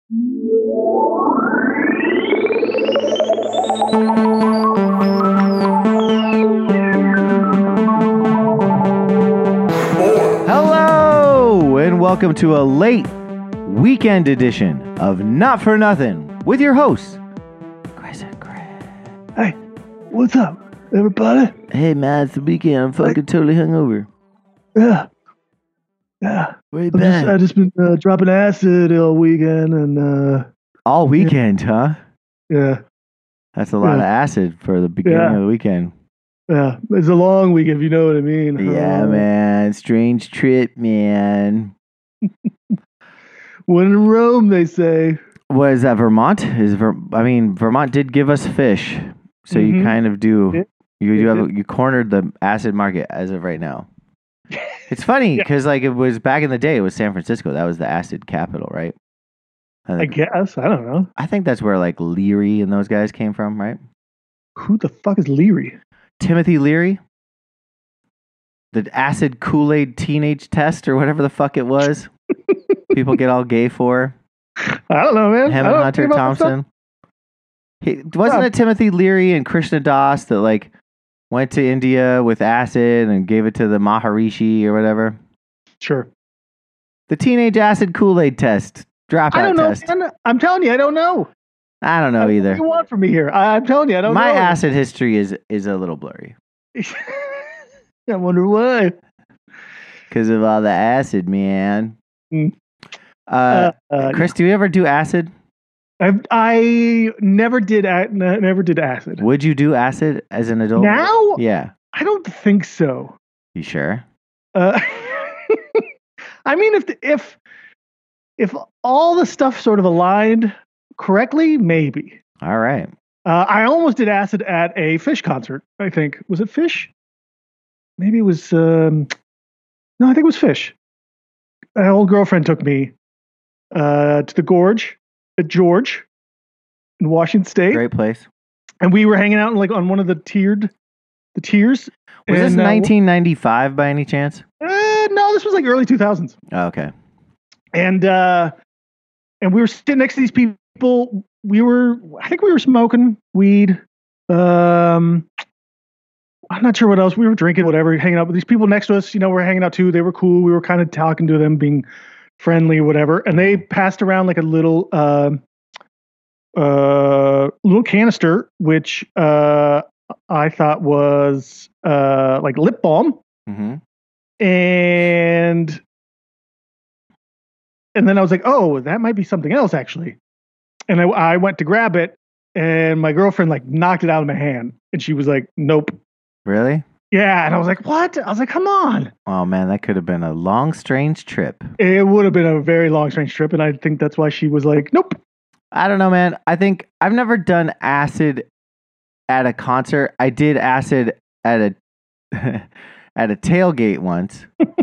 Hello, and welcome to a late weekend edition of Not For Nothing with your hosts, Chris and Chris. Hey, what's up, everybody? Hey, man, it's the weekend. I'm fucking totally hungover. Yeah. Way I just been dropping acid all weekend, and all weekend, huh? yeah, That's a lot of acid for the beginning of the weekend. yeah. It's a long week, if you know what I mean. Yeah, man. Strange trip, man. When in Rome, they say. What is that, Vermont? Vermont did give us fish, so you kind of do. You cornered the acid market as of right now. It's funny because it was back in the day. It was San Francisco. That was the acid capital, right? I guess. I don't know. I think that's where Leary and those guys came from, right? Who the fuck is Leary? Timothy Leary, the acid Kool-Aid teenage test or whatever the fuck it was. People get all gay for. I don't know, man. Him and Hunter Thompson. Wasn't it Timothy Leary and Krishna Das that went to India with acid and gave it to the Maharishi or whatever? Sure. The teenage acid Kool-Aid test. Dropout test. I don't know. Man. I'm telling you, I don't know. I don't know either. What do you want from me here? I'm telling you, I don't know. My acid history is a little blurry. I wonder why. Because of all the acid, man. Chris, do you ever do acid? I never did acid. Would you do acid as an adult? Now? Yeah. I don't think so. You sure? I mean, if all the stuff sort of aligned correctly, maybe. All right. I almost did acid at a Fish concert, I think. Was it Fish? Maybe it was... no, I think it was Fish. An old girlfriend took me to the Gorge at George in Washington State. Great place. And we were hanging out on one of the tiers. Was this 1995 by any chance? No, this was early 2000s. Oh, okay. And we were sitting next to these people. I think we were smoking weed. I'm not sure what else. We were drinking, whatever, hanging out with these people next to us. We're hanging out too. They were cool. We were kind of talking to them, being friendly, whatever. And they passed around a little canister, which I thought was lip balm. Mm-hmm. And then I was like, oh, that might be something else, actually. And I went to grab it, and my girlfriend knocked it out of my hand, and she was like, nope. Really? Yeah, and I was like, what? I was like, come on. Oh, man, that could have been a long, strange trip. It would have been a very long, strange trip, and I think that's why she was like, nope. I don't know, man. I think I've never done acid at a concert. I did acid at a at a tailgate once.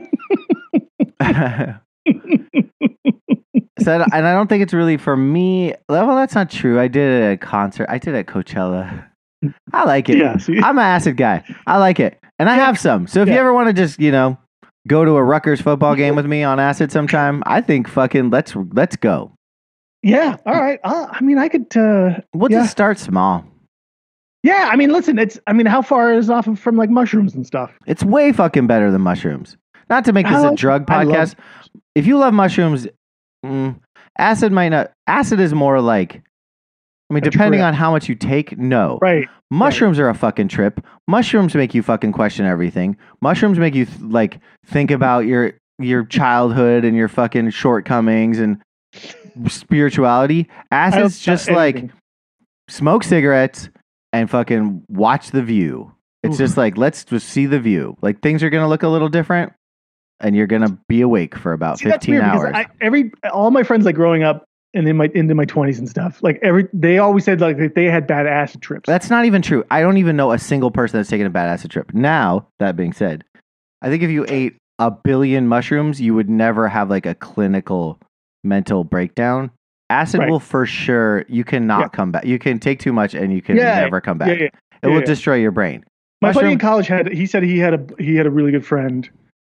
And I don't think it's really for me. Well, that's not true. I did it at a concert. I did it at Coachella. I like it. Yeah, I'm an acid guy. I like it. And I have some. So if you ever want to just, go to a Rutgers football game with me on acid sometime, I think fucking let's go. Yeah. All right. I could. We'll just start small. Yeah. I mean, listen, how far is off from mushrooms and stuff? It's way fucking better than mushrooms. Not to make this a drug podcast. If you love mushrooms, acid might not. Acid is more depending on how much you take, no. Right. Mushrooms are a fucking trip. Mushrooms make you fucking question everything. Mushrooms make you think about your childhood and your fucking shortcomings and spirituality. Acid's just smoke cigarettes and fucking watch the view. It's just let's just see the view. Things are gonna look a little different, and you're gonna be awake for about 15 hours. All my friends growing up and into my 20s and stuff, they always said they had bad acid trips. That's not even true. I don't even know a single person that's taken a bad acid trip. Now, that being said, I think if you ate a billion mushrooms, you would never have a clinical mental breakdown. Acid will for sure, you cannot come back. You can take too much and you can never come back. It will destroy your brain. My buddy in college he said he had a really good friend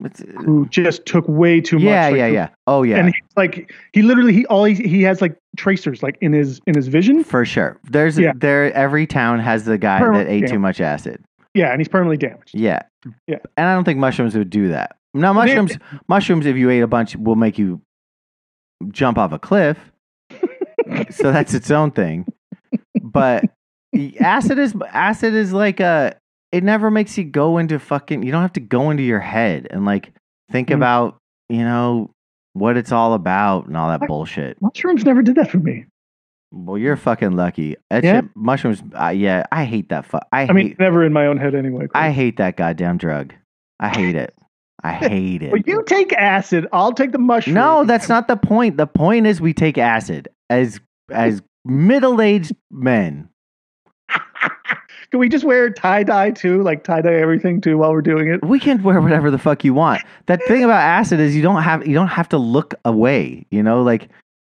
who just took way too much. Yeah. Oh yeah. And he's like, he literally he has like tracers like in his vision. For sure. Every town has the guy that ate too much acid. Yeah, and he's permanently damaged. Yeah. Yeah. And I don't think mushrooms would do that. Now mushrooms, if you ate a bunch, will make you jump off a cliff. So that's its own thing. But acid is like it never makes you go into fucking, you don't have to go into your head and like think about, what it's all about and all that bullshit. Mushrooms never did that for me. Well, you're fucking lucky. Mushrooms, I hate that. Never in my own head anyway. I hate that goddamn drug. I hate it. I hate it. Well, you take acid, I'll take the mushroom. No, that's not the point. The point is we take acid as middle-aged men. Can we just wear tie-dye too? Like tie-dye everything too while we're doing it? We can wear whatever the fuck you want. That thing about acid is you don't have to look away. Like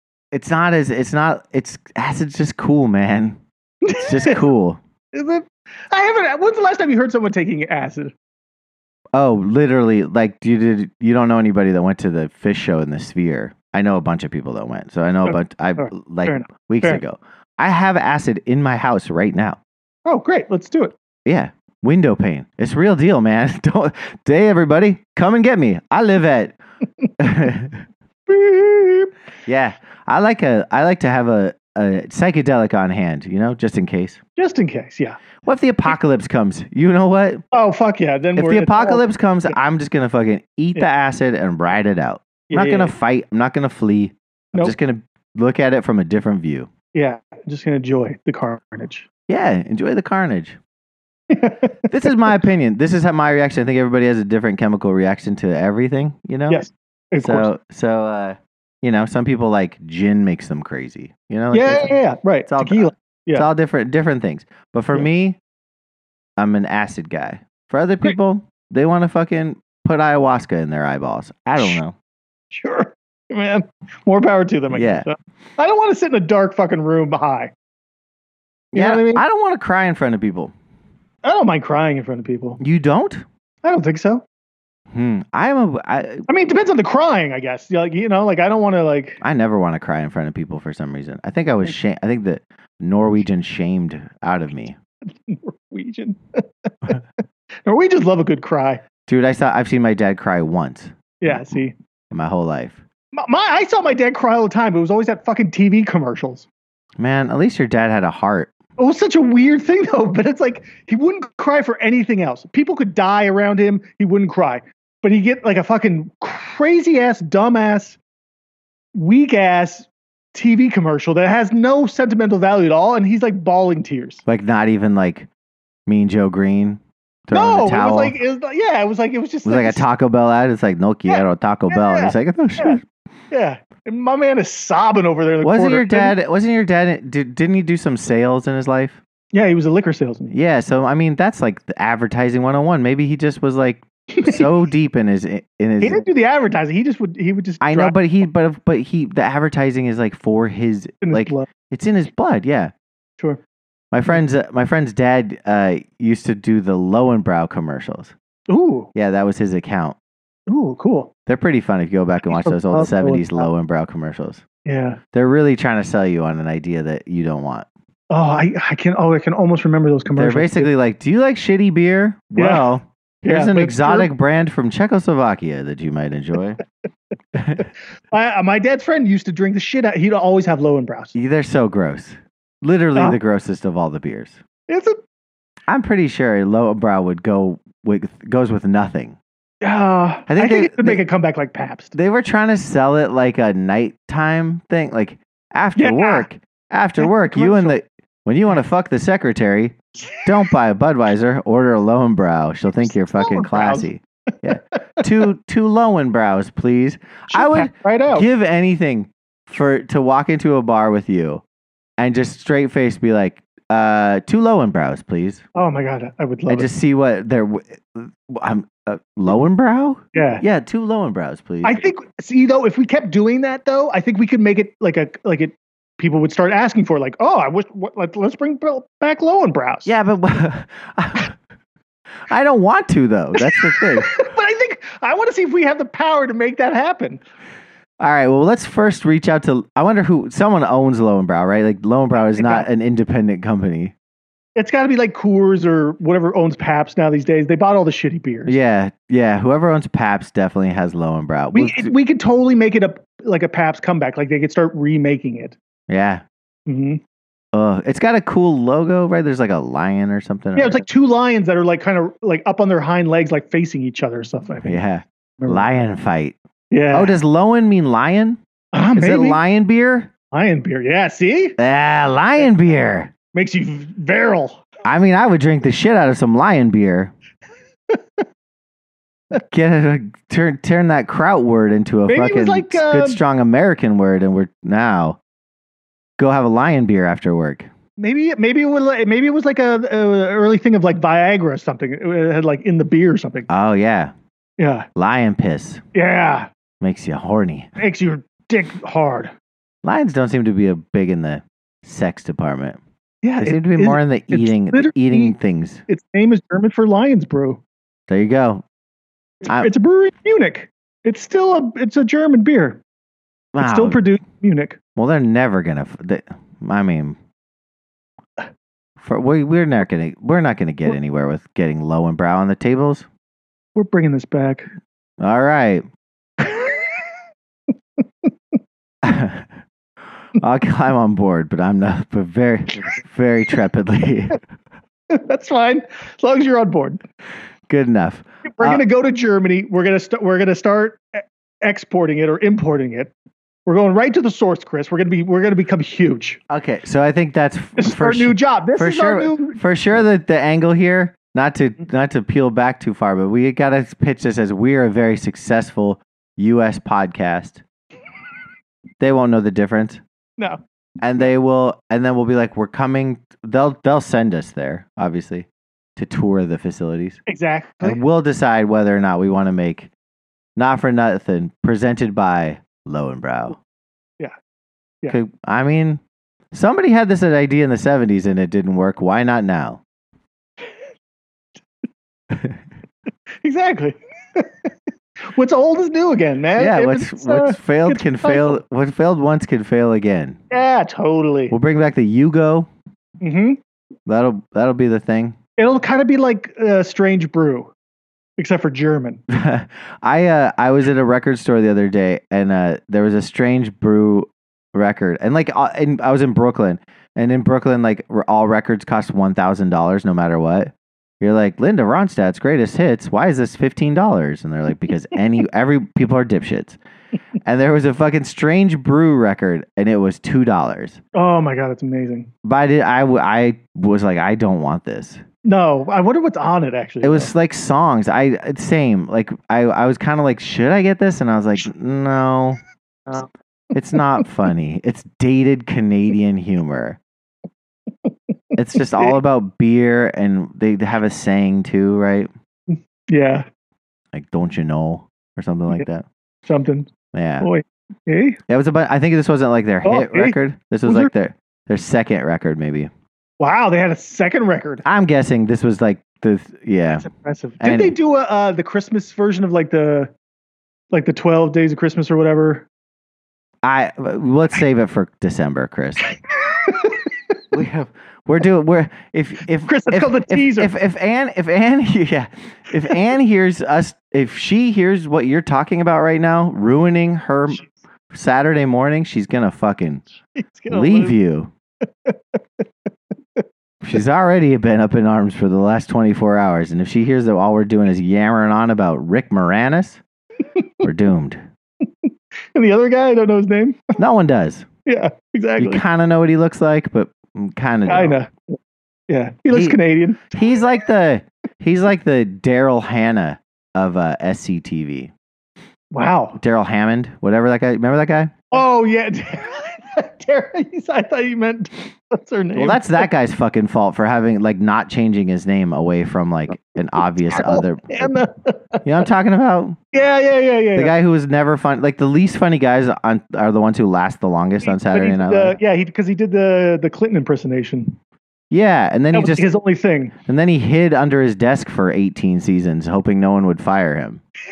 acid's just cool, man. It's just cool. Is it? When's the last time you heard someone taking acid? Oh, literally, like you don't know anybody that went to the fish show in the Sphere. I know a bunch of people that went. So I know weeks ago. I have acid in my house right now. Oh, great. Let's do it. Yeah. Window pane. It's real deal, man. Hey, everybody, come and get me. I live at. Yeah. I like to have a psychedelic on hand, just in case. Just in case, yeah. What if the apocalypse comes? You know what? Oh, fuck yeah. Then if the apocalypse comes, I'm just going to fucking eat the acid and ride it out. I'm not going to fight. I'm not going to flee. I'm just going to look at it from a different view. Yeah. I'm just going to enjoy the carnage. Yeah. Enjoy the carnage. This is my opinion. This is my reaction. I think everybody has a different chemical reaction to everything, Yes. Of course. Some people like gin makes them crazy. Right. It's all tequila. It's all different things. But for me, I'm an acid guy. For other people, they want to fucking put ayahuasca in their eyeballs. I don't know. Sure, man. More power to them. I guess. I don't want to sit in a dark fucking room high. You know what I mean? I don't want to cry in front of people. I don't mind crying in front of people. You don't? I don't think so. I mean, it depends on the crying, I guess. I don't want to I never want to cry in front of people for some reason. I think I was I think the Norwegian shamed out of me. Norwegian. Norwegians love a good cry. Dude, I've seen my dad cry once. Yeah, see. In my whole life. I saw my dad cry all the time, but it was always at fucking TV commercials. Man, at least your dad had a heart. It was such a weird thing, though. But it's like he wouldn't cry for anything else. People could die around him. He wouldn't cry. But he'd get like a fucking crazy-ass, dumb-ass, weak-ass TV commercial that has no sentimental value at all. And he's like bawling tears. Like not even like Mean Joe Green? No, it was just like a Taco Bell ad. It's like, no quiero Taco Bell. And he's like, oh, shit. Yeah. And my man is sobbing over there. Wasn't your dad, didn't he do some sales in his life? Yeah, he was a liquor salesman. Yeah, so I mean, that's like the advertising 101. Maybe he just was like so deep in his. He didn't do the advertising. He would just. I know, but the advertising is like for his blood. It's in his blood. Yeah. Sure. My friend's dad used to do the Lowenbrow commercials. Ooh. Yeah, that was his account. Ooh, cool. They're pretty fun if you go back and watch those old 70s Lowenbrow commercials. Yeah. They're really trying to sell you on an idea that you don't want. Oh, I can almost remember those commercials. They're basically like, do you like shitty beer? Well, here's an exotic brand from Czechoslovakia that you might enjoy. My dad's friend used to drink the shit out. He'd always have Lowenbrows. They're so gross. Literally the grossest of all the beers. I'm pretty sure a Lowenbrow goes with nothing. I think it would make a comeback like Pabst. They were trying to sell it like a nighttime thing, like after work. After work, when you want to fuck the secretary, don't buy a Budweiser, order a Lowenbrow. She'll think you're fucking classy. Yeah, two Lowenbrows, please. I would give anything to walk into a bar with you and just straight face be like, 2 Lowenbrows, please. Oh my god, I would love it. And just see what they're. Lowenbrow? Yeah, 2 Lowenbrows, please. I think. See, though, if we kept doing that, though, I think we could make it people would start asking for like, oh, let's bring back Lowenbrows. Yeah, but I don't want to though. That's the thing. But I think I want to see if we have the power to make that happen. All right. Well, let's first reach out to. I wonder who. Someone owns Lowenbrow, right? Like Lowenbrow is not an independent company. It's got to be like Coors or whatever owns Pabst now these days. They bought all the shitty beers. Yeah. Whoever owns Pabst definitely has Lowenbrow. We could totally make it like a Pabst comeback. Like they could start remaking it. Yeah. Mm-hmm. It's got a cool logo, right? There's like a lion or something. Yeah, it's like two lions that are like kind of like up on their hind legs, like facing each other or something. Yeah. Lion fight. Yeah. Oh, does Lowen mean lion? Is maybe. it lion beer? Lion beer. Yeah, see? Lion beer. Makes you virile. I mean, I would drink the shit out of some lion beer. Turn that kraut word into a Maybe fucking like, good, strong American word, and we're now go have a lion beer after work. Maybe it was like a early thing of like Viagra or something. It had like in the beer or something. Oh yeah. Yeah. Lion piss. Yeah. Makes you horny. Makes your dick hard. Lions don't seem to be big in the sex department. Yeah. They seem to be more in the eating things. Its name is German for Lions Brew. There you go. It's a brewery in Munich. It's still a German beer. Wow. It's still produced in Munich. Well, they're never gonna. I mean, we're not gonna get anywhere with getting Lowenbrow on the tables. We're bringing this back. All right. I'll climb on board, but I'm not. But very, very trepidly. That's fine, as long as you're on board. Good enough. We're gonna go to Germany. We're gonna start exporting it or importing it. We're going right to the source, Chris. We're gonna become huge. Okay, so I think that's this is our new job. This is our new. For sure, that the angle here, not to peel back too far, but we gotta pitch this as we are a very successful U.S. podcast. They won't know the difference. No. And then we'll be like, we're coming. They'll send us there, obviously, to tour the facilities. Exactly. And we'll decide whether or not we want to make Not for Nothing presented by Lowenbrow. Yeah. I mean, somebody had this idea in the 70s and it didn't work. Why not now? Exactly. What's old is new again, man. Yeah, what's failed can fail. What failed once can fail again. Yeah, totally. We'll bring back the Yugo. Mm-hmm. That'll be the thing. It'll kind of be like Strange Brew, except for German. I was at a record store the other day, and there was a Strange Brew record, and I was in Brooklyn, and in Brooklyn, like all records cost $1,000 no matter what. You're like, Linda Ronstadt's greatest hits. Why is this $15? And they're like, because every people are dipshits. And there was a fucking Strange Brew record, and it was $2. Oh my god, that's amazing. But I was like, I don't want this. No, I wonder what's on it actually. It was like songs. Same. Like I was kind of like, should I get this? And I was like, no, it's not funny. It's dated Canadian humor. It's just all about beer, and they have a saying too, right? Yeah. Like, don't you know, or something like that. Something. Yeah. Boy. Hey. Yeah, it was about. I think this wasn't like their hit record. This was like their second record, maybe. Wow, they had a second record. I'm guessing this was like the That's impressive. Did they do the Christmas version of like the 12 Days of Christmas or whatever? Let's save it for December, Chris. Chris, that's called the teaser. If Anne hears us, if she hears what you're talking about right now, ruining her Saturday morning, she's gonna fucking leave you. She's already been up in arms for the last 24 hours, and if she hears that all we're doing is yammering on about Rick Moranis, we're doomed. And the other guy, I don't know his name. No one does. Yeah, exactly. You kind of know what he looks like, but kind of. Yeah, he looks Canadian. He's like the Daryl Hannah of SCTV. Wow. Daryl Hammond, whatever that guy. Remember that guy? Oh yeah, Daryl. I thought you meant what's her name. Well, that's that guy's fucking fault for having not changing his name away from like an obvious other. You know what I'm talking about? Yeah. The guy who was never fun. Like the least funny guys are the ones who last the longest on Saturday Night Live. Yeah, because he did the Clinton impersonation. Yeah, and then that was his only thing. And then he hid under his desk for 18 seasons, hoping no one would fire him.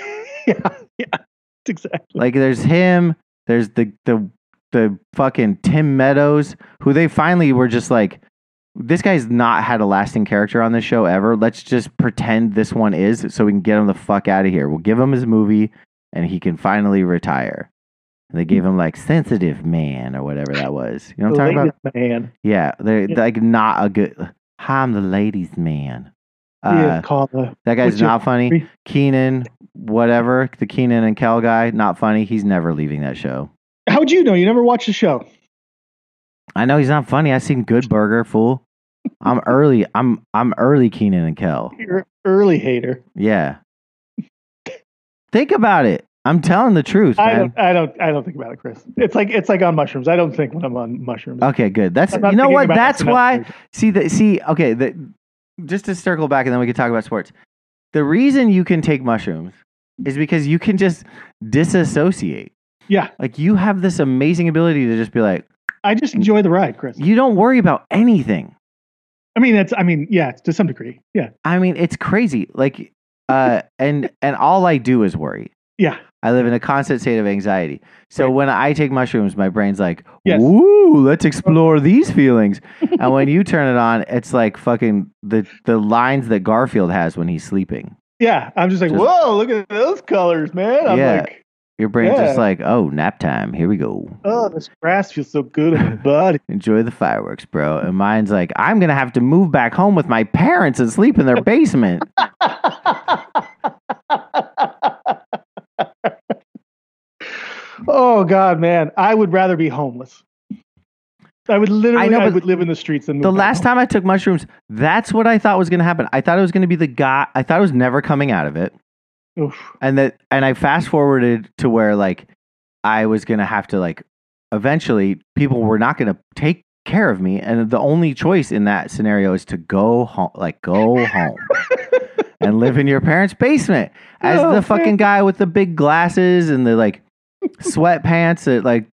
Yeah, exactly. Like there's him, there's the fucking Tim Meadows, who they finally were just like, this guy's not had a lasting character on this show ever. Let's just pretend this one is, so we can get him the fuck out of here. We'll give him his movie, and he can finally retire. And they gave him like Sensitive Man or whatever that was. You know what I'm talking about? Man. Yeah, they're like not a good. Hi, I'm the ladies' man. Call the. That guy's what's your- not funny. Keenan, whatever, the Keenan and Kel guy, not funny. He's never leaving that show. How'd you know? You never watched the show. I know he's not funny. I seen Good Burger, fool. I'm early. I'm early Keenan and Kel. You're an early hater. Yeah. Think about it. I'm telling the truth, man. I don't think about it, Chris. It's like on mushrooms. I don't think when I'm on mushrooms. Okay, good. That's I'm not you know thinking what? about That's it. why. Okay. Just to circle back, and then we can talk about sports. The reason you can take mushrooms is because you can just disassociate. Yeah, Like you have this amazing ability to just be like, I just enjoy the ride, Chris. you don't worry about anything. Yeah, to some degree. Yeah, I mean, it's crazy. Like, and all I do is worry. yeah. I live in a constant state of anxiety. So Right. when I take mushrooms, my brain's like, Yes. "Woo, let's explore these feelings." And when you turn it on, it's like fucking the lines that Garfield has when he's sleeping. Yeah, I'm just like, Just- whoa, look at those colors, man. I'm Yeah. like, Your brain's just Yeah. like, "Oh, nap time. Here we go. oh, this grass feels so good on my body. Enjoy the fireworks, bro." And mine's like, "I'm gonna have to move back home with my parents and sleep in their basement." Oh God, man, I would rather be homeless. I would literally, I know, I but would live in the streets than move The back last home. time I took mushrooms, that's what I thought was gonna happen. I thought it was gonna be the guy. I thought it was never coming out of it. Oof. And I fast forwarded to where like I was gonna have to like eventually people were not gonna take care of me, and the only choice in that scenario is to go home and live in your parents' basement as Oh, the fucking man. guy with the big glasses and the like sweatpants that like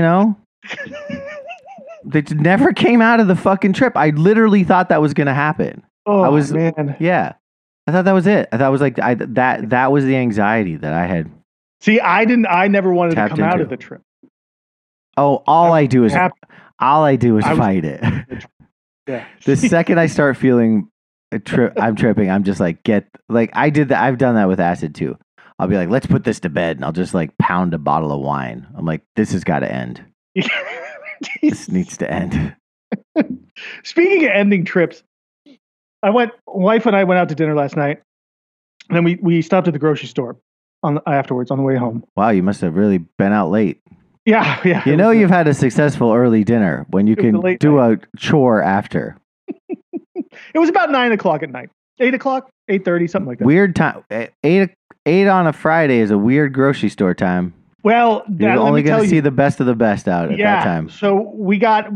they just never came out of the fucking trip. I literally thought that was gonna happen. Oh was- man. Yeah. I thought that was it. I thought it was like that was the anxiety that I had. See, I never wanted to Tapped come out into. of the trip. Oh, all I do is Happy- fight it. Yeah. The second I start feeling I'm tripping, I'm just like I did that. I've done that with acid too. I'll be like, let's put this to bed, and I'll just like pound a bottle of wine. I'm like, this has got to end. This needs to end. Speaking of ending trips, wife and I went out to dinner last night, and then we stopped at the grocery store afterwards on the way home. Wow, you must have really been out late. Yeah. You know you've had a successful early dinner when you It was can a late do a chore after. It was about 9:00 at night, 8:00, 8:30, something like that. Weird time. Eight on a Friday is a weird grocery store time. Well, You're let only me tell going to see you. the best of the best out at that time. So we got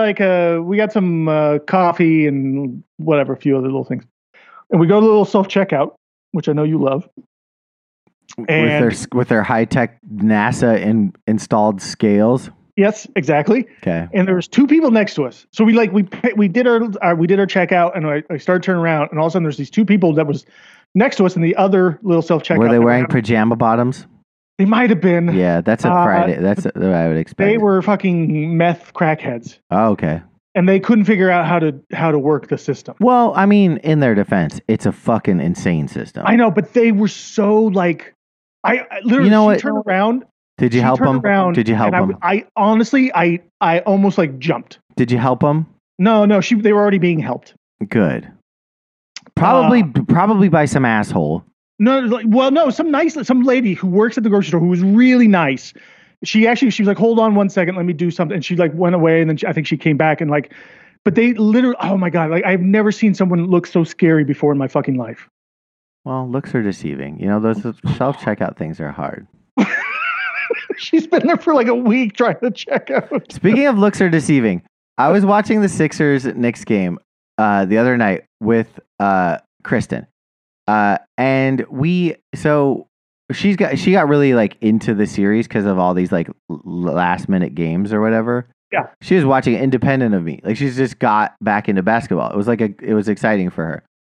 some coffee and whatever, a few other little things, and we go to the little self checkout, which I know you love. And With their high tech NASA installed scales. yes, exactly. Okay. And there was two people next to us. So we did our checkout, and I started turning around, and all of a sudden there's these two people that was next to us in the other little self checkout. Were they wearing pajama bottoms? They might have been. Yeah, that's a Friday. That's what I would expect. They were fucking meth crackheads, Oh, okay. and they couldn't figure out how to work the system. Well, I mean, in their defense, it's a fucking insane system. I know, but they were so like, I literally, You know she what? turned around. Did you she help turned them? around, Did you help and them? I honestly, I almost like jumped. Did you help them? No, they were already being helped. Good. Probably by some asshole. No, some lady who works at the grocery store who was really nice. She was like, hold on one second, let me do something. And she like went away, and then I think she came back and like, but they literally, oh my God, like I've never seen someone look so scary before in my fucking life. Well, looks are deceiving. You know, those self checkout things are hard. She's been there for like a week trying to check out. Speaking of looks are deceiving, I was watching the Sixers Knicks game the other night with Kristen, and she got really like into the series because of all these like last minute games or whatever. Yeah, she was watching it independent of me. Like she's just got back into basketball. It was exciting for her.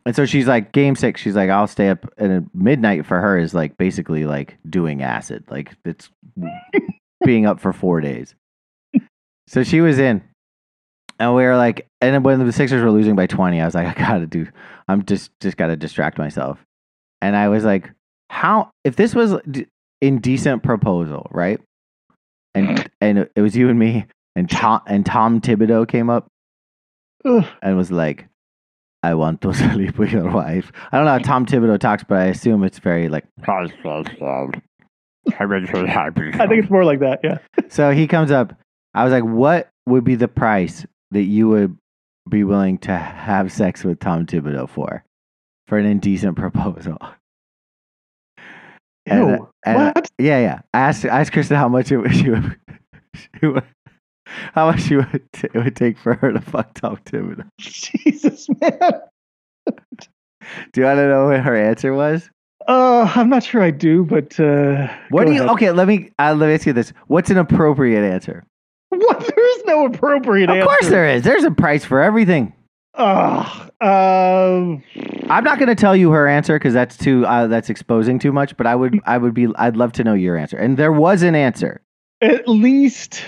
And so she's like, game 6. She's like, I'll stay up. And midnight for her is like basically like doing acid. Like it's being up for 4 days. So she was in. And we were like, and then when the Sixers were losing by 20, I was like, I'm just got to distract myself. And I was like, if this was indecent proposal, right? And it was you and me, and Tom Thibodeau came up and was like, I want to sleep with your wife. I don't know how Tom Thibodeau talks, but I assume it's very like. I think it's more like that, yeah. So he comes up. I was like, what would be the price that you would be willing to have sex with Tom Thibodeau for an indecent proposal? Ew, what? Yeah. I asked Kristen how much it would it would take for her to fuck Tom Thibodeau. Jesus, man. Do you want to know what her answer was? I'm not sure I do, but what do you? Okay, let me ask you this: what's an appropriate answer? What? There is no appropriate answer. Of course there is. There's a price for everything. I'm not going to tell you her answer because that's that's exposing too much. But I'd love to know your answer. And there was an answer. At least,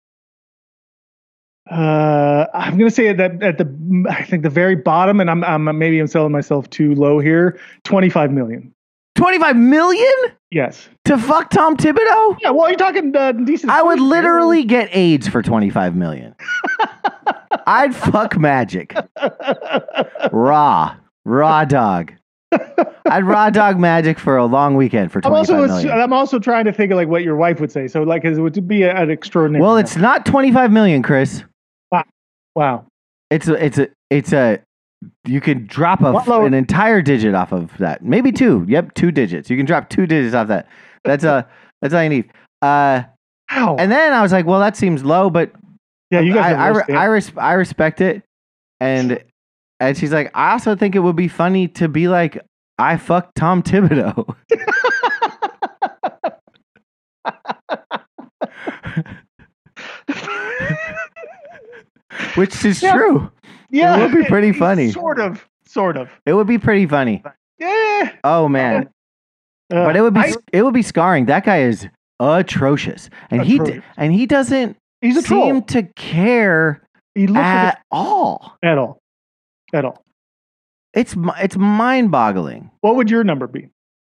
I'm going to say that I think the very bottom, and I'm selling myself too low here. 25 million. 25 million? Yes. To fuck Tom Thibodeau? Yeah. Well, you're talking decent. I would literally get AIDS for 25 million. I'd fuck Magic. Raw dog. I'd raw dog Magic for a long weekend for 25 million. I'm also trying to think of like what your wife would say. So like, it would be an extraordinary. Well, it's not 25 million, Chris. Wow. It's a. You can drop an entire digit off of that. Maybe 2. Yep, 2 digits. You can drop 2 digits off that. That's all you need. Wow. And then I was like, well, that seems low, but yeah, you guys. I respect it. And she's like, I also think it would be funny to be like, I fucked Tom Thibodeau. Which is true. Yeah, it would be pretty funny. Sort of. It would be pretty funny. Yeah. Oh man. But it would be scarring. That guy is atrocious, and he doesn't seem to care at all. At all. It's mind-boggling. What would your number be?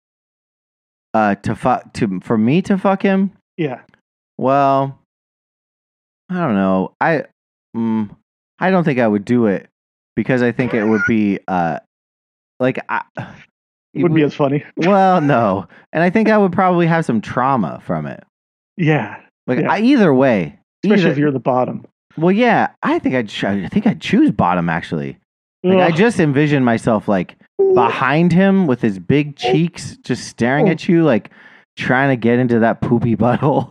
For me to fuck him? Yeah. Well, I don't know. I don't think I would do it because I think it would be it wouldn't be as funny. Well, no, and I think I would probably have some trauma from it. Yeah. Either way, especially if you're the bottom. Well, yeah, I think I'd choose bottom actually. Like, I just envision myself like behind him with his big cheeks, just staring at you, like trying to get into that poopy butthole.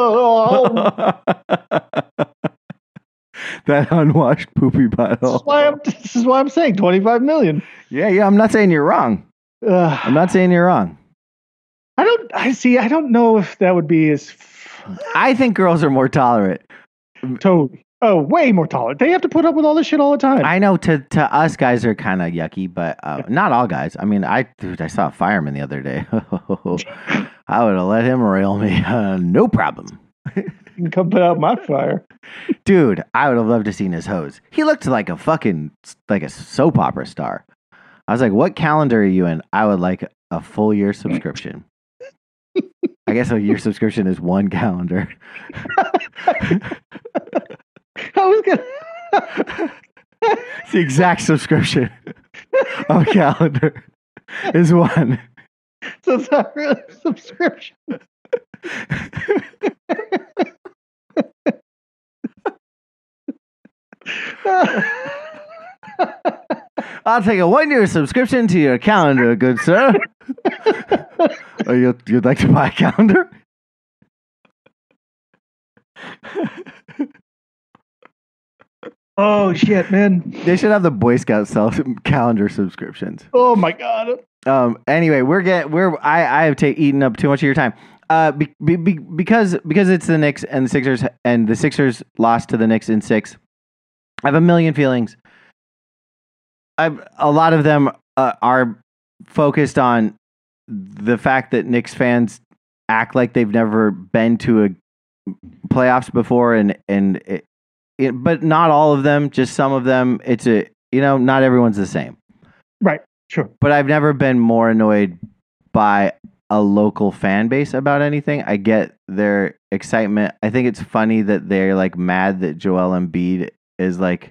That unwashed poopy butthole. This is why I'm saying 25 million. Yeah. I'm not saying you're wrong. I'm not saying you're wrong. I don't know if that would be as. I think girls are more tolerant. Totally. Oh, way more tolerant. They have to put up with all this shit all the time. I know. To us, guys are kind of yucky, but not all guys. I mean, I saw a fireman the other day. I would have let him rail me, no problem. You can come put out my fire, dude. I would have loved to seen his hose. He looked like a soap opera star. I was like, "What calendar are you in?" I would like a full year subscription. I guess a year subscription is one calendar. I was gonna. It's the exact subscription of a calendar is one. So it's not really a subscription. I'll take a 1-year subscription to your calendar, good sir. Or you'd like to buy a calendar? Oh shit, man! They should have the Boy Scouts sell calendar subscriptions. Oh my god. Anyway, I have eaten up too much of your time. Because it's the Knicks and the Sixers, and the Sixers lost to the Knicks in 6. I have a million feelings. a lot of them are focused on the fact that Knicks fans act like they've never been to a playoffs before, but not all of them, just some of them. Not everyone's the same. Right. Sure. But I've never been more annoyed by a local fan base about anything. I get their excitement. I think it's funny that they're like mad that Joel Embiid is like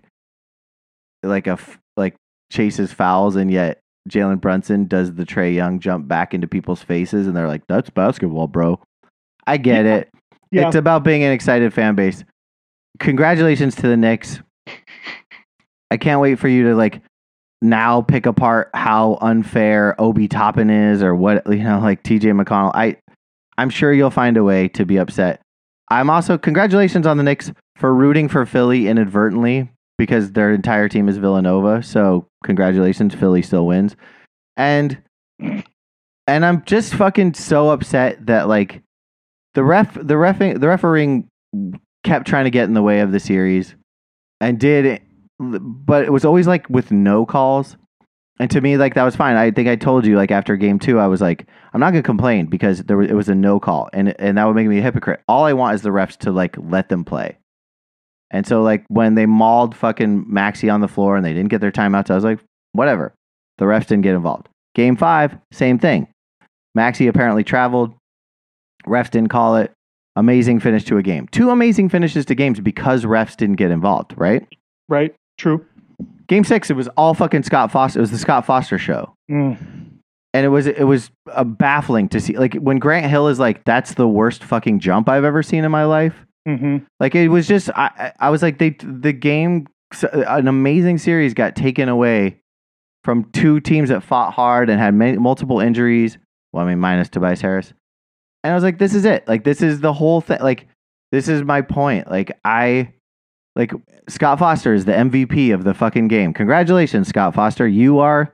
chases fouls, and yet Jalen Brunson does the Trae Young jump back into people's faces, and they're like, "That's basketball, bro." I get it. Yeah. It's about being an excited fan base. Congratulations to the Knicks. I can't wait for you to like now pick apart how unfair Obi Toppin is, or what, like TJ McConnell. I'm sure you'll find a way to be upset. I'm also, congratulations on the Knicks for rooting for Philly inadvertently, because their entire team is Villanova. So congratulations, Philly still wins. And I'm just fucking so upset that like the refereeing kept trying to get in the way of the series, and but it was always like with no calls. And to me, like, that was fine. I think I told you, like, after game 2, I was like, I'm not gonna complain because it was a no call, and that would make me a hypocrite. All I want is the refs to like let them play. And so like when they mauled fucking Maxey on the floor and they didn't get their timeouts, I was like, whatever. The refs didn't get involved. Game 5, same thing. Maxey apparently traveled. Refs didn't call it. Amazing finish to a game. 2 amazing finishes to games because refs didn't get involved, right? Right. True. Game 6, it was all fucking Scott Foster. It was the Scott Foster show. And it was baffling to see. Like when Grant Hill is like, that's the worst fucking jump I've ever seen in my life. Mm-hmm. Like it was just, I was like, the game, an amazing series got taken away from 2 teams that fought hard and had multiple injuries. Well, I mean, minus Tobias Harris. And I was like, this is it. Like, this is the whole thing. Like, this is my point. Like, Scott Foster is the MVP of the fucking game. Congratulations, Scott Foster. You were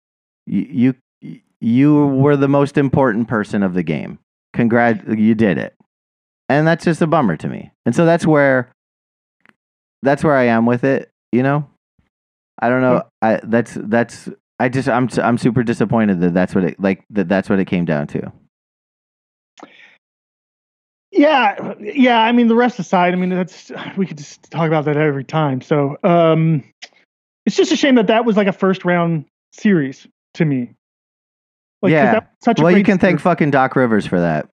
the most important person of the game. You did it. And that's just a bummer to me. And so that's where I am with it, you know? I don't know. I'm super disappointed that that's what it came down to. Yeah. I mean, the rest aside, I mean, we could just talk about that every time. So it's just a shame that was like a first round series to me. Like, yeah. Well, you can thank fucking Doc Rivers for that.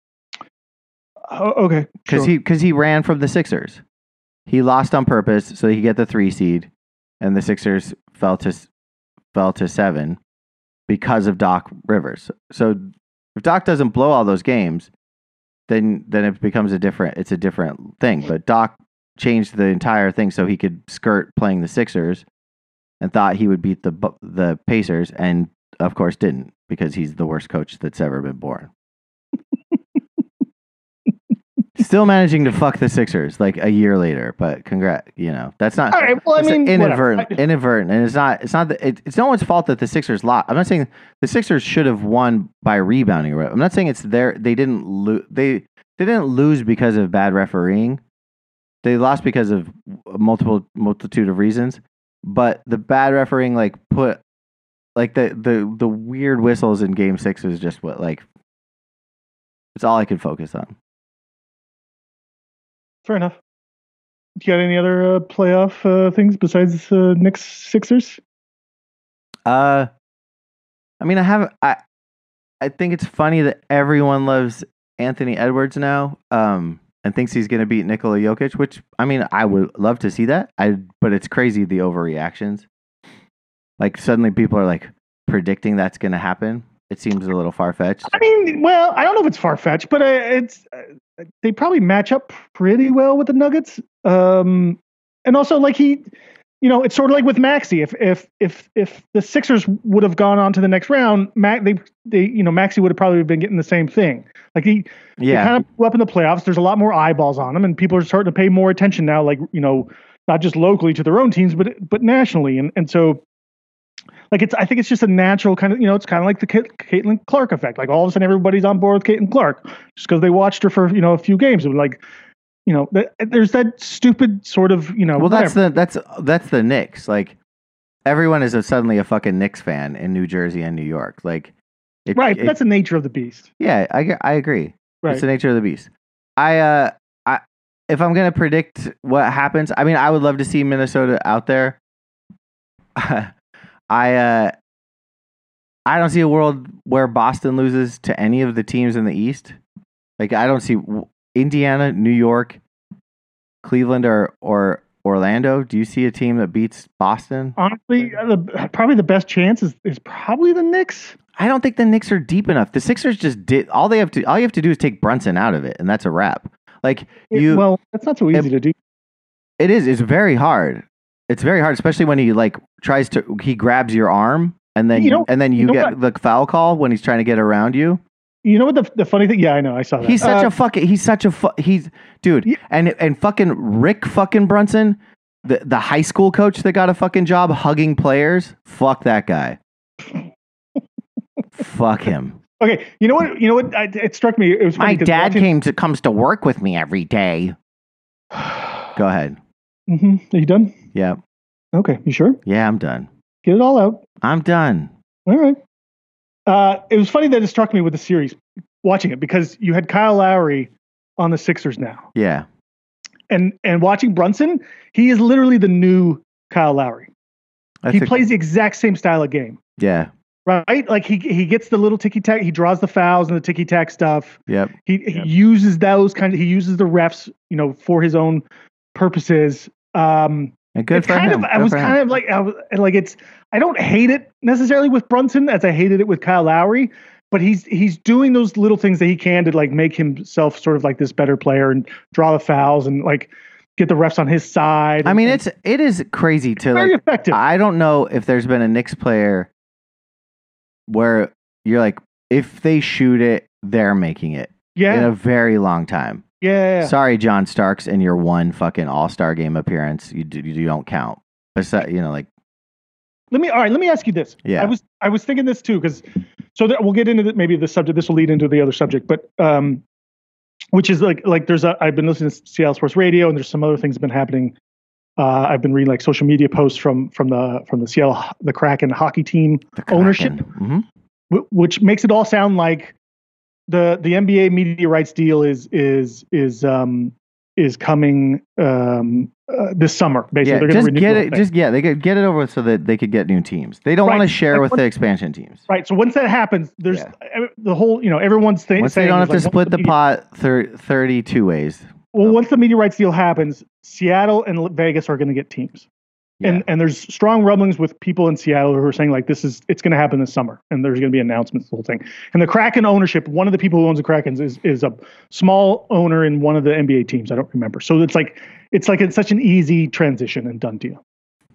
Oh, okay. Because he ran from the Sixers. He lost on purpose so he could get the 3 seed, and the Sixers fell to 7 because of Doc Rivers. So if Doc doesn't blow all those games, then it becomes a different thing. But Doc changed the entire thing so he could skirt playing the Sixers, and thought he would beat the Pacers, and of course didn't, because he's the worst coach that's ever been born. Still managing to fuck the Sixers like a year later, but congrats, that's not. All right, well, I mean, inadvertent, and it's no one's fault that the Sixers lost. I'm not saying the Sixers should have won by rebounding. I'm not saying it's they didn't lose. They didn't lose because of bad refereeing. They lost because of a multitude of reasons. But the bad refereeing, like, put like the weird whistles in Game 6 was just it's all I could focus on. Fair enough. Do you got any other playoff things besides Knicks Sixers? I mean, I think it's funny that everyone loves Anthony Edwards now, and thinks he's going to beat Nikola Jokic, which, I mean, I would love to see that. But it's crazy, the overreactions. Like, suddenly people are like predicting that's going to happen. It seems a little far-fetched. I mean, well, I don't know if it's far-fetched, but they probably match up pretty well with the Nuggets. And also, like, it's sort of like with Maxey. If the Sixers would have gone on to the next round, Maxey would have probably been getting the same thing. Like, he kind of blew up in the playoffs. There's a lot more eyeballs on him, and people are starting to pay more attention now. Like, not just locally to their own teams, but nationally. And so, like, I think it's just a natural kind of, it's kind of like the Caitlin Clark effect. Like, all of a sudden everybody's on board with Caitlin Clark just because they watched her for, a few games. And like, there's that stupid sort of, Well, whatever. that's the Knicks. Like, everyone is suddenly a fucking Knicks fan in New Jersey and New York. Like, Right. That's the nature of the beast. yeah, I agree. Right. It's the nature of the beast. If I'm gonna predict what happens, I mean, I would love to see Minnesota out there. I don't see a world where Boston loses to any of the teams in the East. Like, I don't see Indiana, New York, Cleveland, or Orlando. Do you see a team that beats Boston? Honestly, probably the best chance is probably the Knicks. I don't think the Knicks are deep enough. The Sixers just did all you have to do is take Brunson out of it, and that's a wrap. Like well, that's not so easy to do. It is. It's very hard. It's very hard, especially when he like he grabs your arm, and then you get the foul call when he's trying to get around you. You know what the funny thing? Yeah, I know. I saw that. Dude. Yeah. And fucking Rick fucking Brunson, the high school coach that got a fucking job hugging players. Fuck that guy. Fuck him. Okay, you know what? It struck me. It was funny. My dad comes to work with me every day. Go ahead. Mm-hmm. Are you done? Yeah. Okay. You sure? Yeah, I'm done. Get it all out. I'm done. All right. It was funny that it struck me with the series watching it because you had Kyle Lowry on the Sixers now. Yeah. And watching Brunson, he is literally the new Kyle Lowry. He plays the exact same style of game. Yeah. Right? Like he gets the little ticky-tack, he draws the fouls and the ticky-tack stuff. Yep. He uses those he uses the refs, for his own purposes. And good for him. I don't hate it necessarily with Brunson as I hated it with Kyle Lowry, but he's doing those little things that he can to like make himself sort of like this better player and draw the fouls and like get the refs on his side. I mean, it is crazy to very effective. I don't know if there's been a Knicks player where you're like, if they shoot it, they're making it. Yeah. In a very long time. Yeah. Sorry, John Starks, in your one fucking All-Star game appearance, you don't count. But like. Let me ask you this. Yeah. I was thinking this too we'll get into maybe the subject. This will lead into the other subject, but which is like I've been listening to Seattle Sports Radio, and there's some other things that have been happening. I've been reading like social media posts from the Seattle Kraken hockey team ownership, which makes it all sound like the NBA media rights deal is coming this summer. Basically, they could get it over with so that they could get new teams. They don't want to share with the expansion teams. Right. So once that happens, there's the whole everyone's saying they don't have to split the pot 32 ways. Well, once the media rights deal happens, Seattle and Vegas are going to get teams. Yeah. And there's strong rumblings with people in Seattle who are saying like it's going to happen this summer, and there's going to be announcements, the whole thing. And the Kraken ownership, one of the people who owns the Krakens is a small owner in one of the NBA teams. I don't remember. So it's such an easy transition and done deal.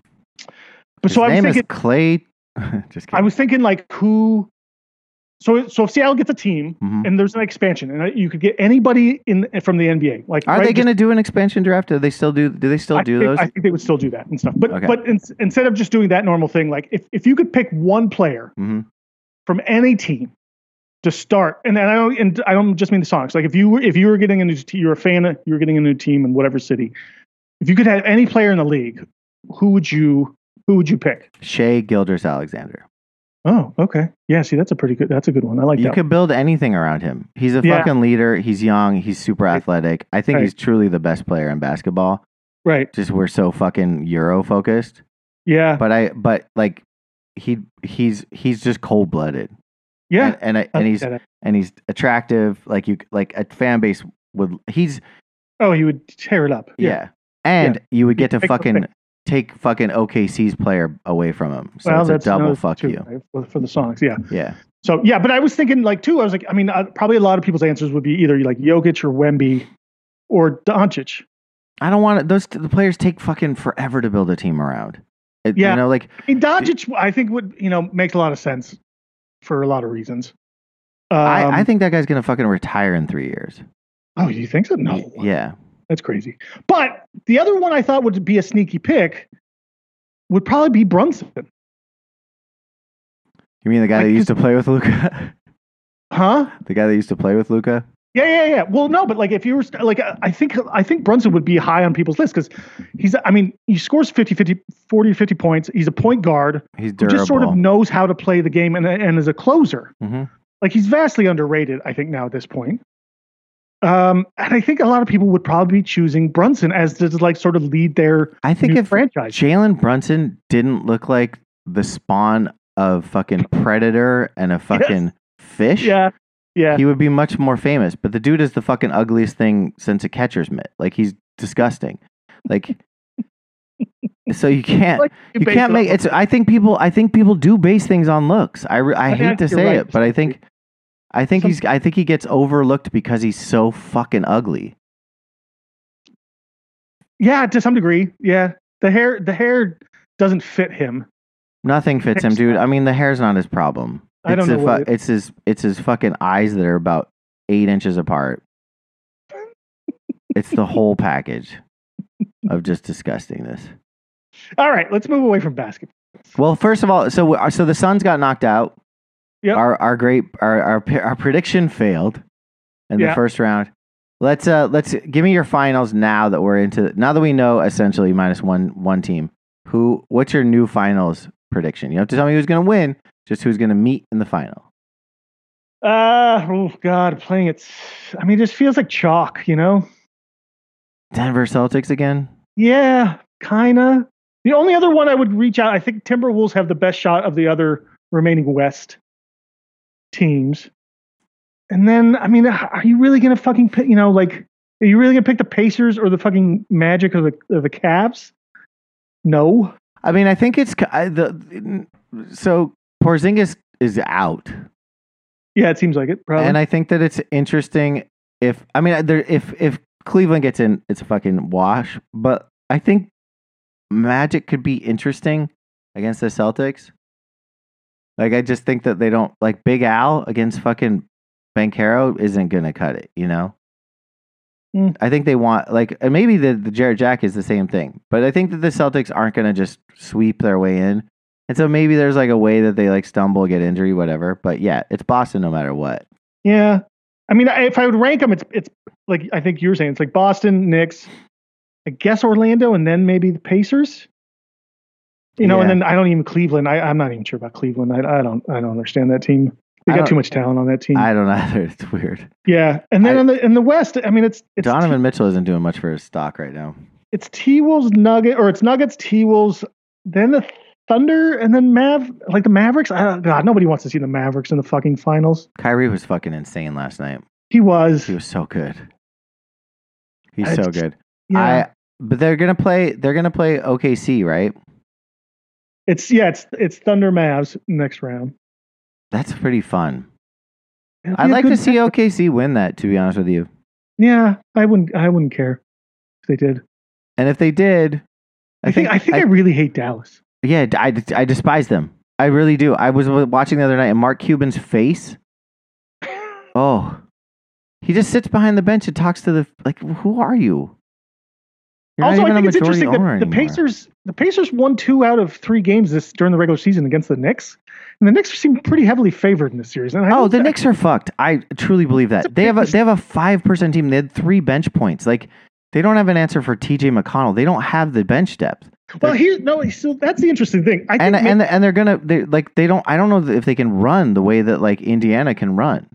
But His name is Clay. Just kidding. I was thinking like who. So if Seattle gets a team and there's an expansion, and you could get anybody from the NBA, like are they going to do an expansion draft? Do they still do those? I think they would still do that and stuff. But instead of just doing that normal thing, like if you could pick one player from any team to start, and I don't just mean the Sonics. Like if you were getting a new team, you're a fan, you were getting a new team in whatever city. If you could have any player in the league, who would you pick? Shai Gilgeous-Alexander. Oh, okay. Yeah, see, that's a good one. I like that. You could build anything around him. He's a fucking leader. He's young. He's super athletic. I think he's truly the best player in basketball. Right. Just we're so fucking Euro focused. Yeah. But he's just cold blooded. Yeah. And he's attractive. Like a fan base would. He would tear it up. Yeah. And you would get to fucking take fucking OKC's player away from him. So it's a double fuck you. Right? For the Sonics, yeah. Yeah. So, yeah, but I was thinking, like, too, I was like, I mean, probably a lot of people's answers would be either, like, Jokic or Wemby or Doncic. I don't want it. The players take fucking forever to build a team around. Yeah. I mean, Doncic, I think, would, makes a lot of sense for a lot of reasons. I think that guy's going to fucking retire in 3 years. Oh, you think so? No. Yeah. That's crazy. But the other one I thought would be a sneaky pick would probably be Brunson. You mean the guy that used to play with Luka? Huh? The guy that used to play with Luka? Yeah. Well, no, but like if you were like, I think Brunson would be high on people's list because he scores 40 or 50 points. He's a point guard. He's Who durable. just sort of knows how to play the game and is a closer. Mm-hmm. Like he's vastly underrated, I think now at this point. And I think a lot of people would probably be choosing Brunson as to like sort of lead their I think new if franchise. Jalen Brunson didn't look like the spawn of fucking Predator and a fucking fish, Yeah. he would be much more famous. But the dude is the fucking ugliest thing since a catcher's mitt. Like he's disgusting. Like so you can't Like, you can't make it's. I think people do base things on looks. I hate to say it, but I think he gets overlooked because he's so fucking ugly. Yeah, to some degree. Yeah, the hair doesn't fit him. Nothing fits him, dude. I mean, the hair's not his problem. I don't know what it's his fucking eyes that are about 8 inches apart. It's the whole package of just disgustingness. All right, let's move away from basketball. Well, first of all, so the Suns got knocked out. Yep. Our prediction failed in the first round. Let's give me your finals now that we know essentially minus one team. What's your new finals prediction? You have to tell me who's going to win, just who's going to meet in the final. Oh God, playing it. I mean, it just feels like chalk, you know. Denver Celtics again? Yeah, kinda. The only other one I would reach out, I think Timberwolves have the best shot of the other remaining West teams. And then, I mean, are you really gonna fucking pick? You know, like, are you really gonna pick the Pacers or the fucking Magic or the Cavs? No. I mean, I think it's so Porzingis is out. Yeah, it seems like it. Probably. And I think that it's interesting if Cleveland gets in, it's a fucking wash. But I think Magic could be interesting against the Celtics. Like, I just think that they don't like Big Al against fucking Banchero isn't gonna cut it. You know. I think they want and maybe the Jarrett Jack is the same thing, but I think that the Celtics aren't going to just sweep their way in, and so maybe there's like a way that they like stumble, get injury, whatever. But yeah, it's Boston no matter what. Yeah, I mean, if I would rank them, it's like I think you were saying, it's like Boston, Knicks, I guess Orlando, and then maybe the Pacers. You know, and then I don't even Cleveland. I'm not even sure about Cleveland. I don't understand that team. They got too much talent on that team. I don't either. It's weird. Yeah, and then in the West, I mean, it's Donovan Mitchell isn't doing much for his stock right now. It's T-Wolves, it's Nuggets, T-Wolves, then the Thunder, and then the Mavericks. God, nobody wants to see the Mavericks in the fucking finals. Kyrie was fucking insane last night. He was so good. He's so good. Yeah. But they're gonna play OKC, right? It's Thunder Mavs next round. That's pretty fun. I'd like to see OKC win that, to be honest with you. Yeah, I wouldn't care if they did. And if they did, I think I really hate Dallas. Yeah, I despise them. I really do. I was watching the other night, and Mark Cuban's face. Oh, he just sits behind the bench and talks to who are you? You're also, not even I think a it's majority interesting owner that the Pacers won 2 out of 3 games during the regular season against the Knicks. And the Knicks seem pretty heavily favored in this series. And the Knicks are fucked. I truly believe that. They have a 5% team. They had 3 bench points. Like, they don't have an answer for TJ McConnell. They don't have the bench depth. Well, so that's the interesting thing. I think and they're gonna I don't know if they can run the way that like Indiana can run.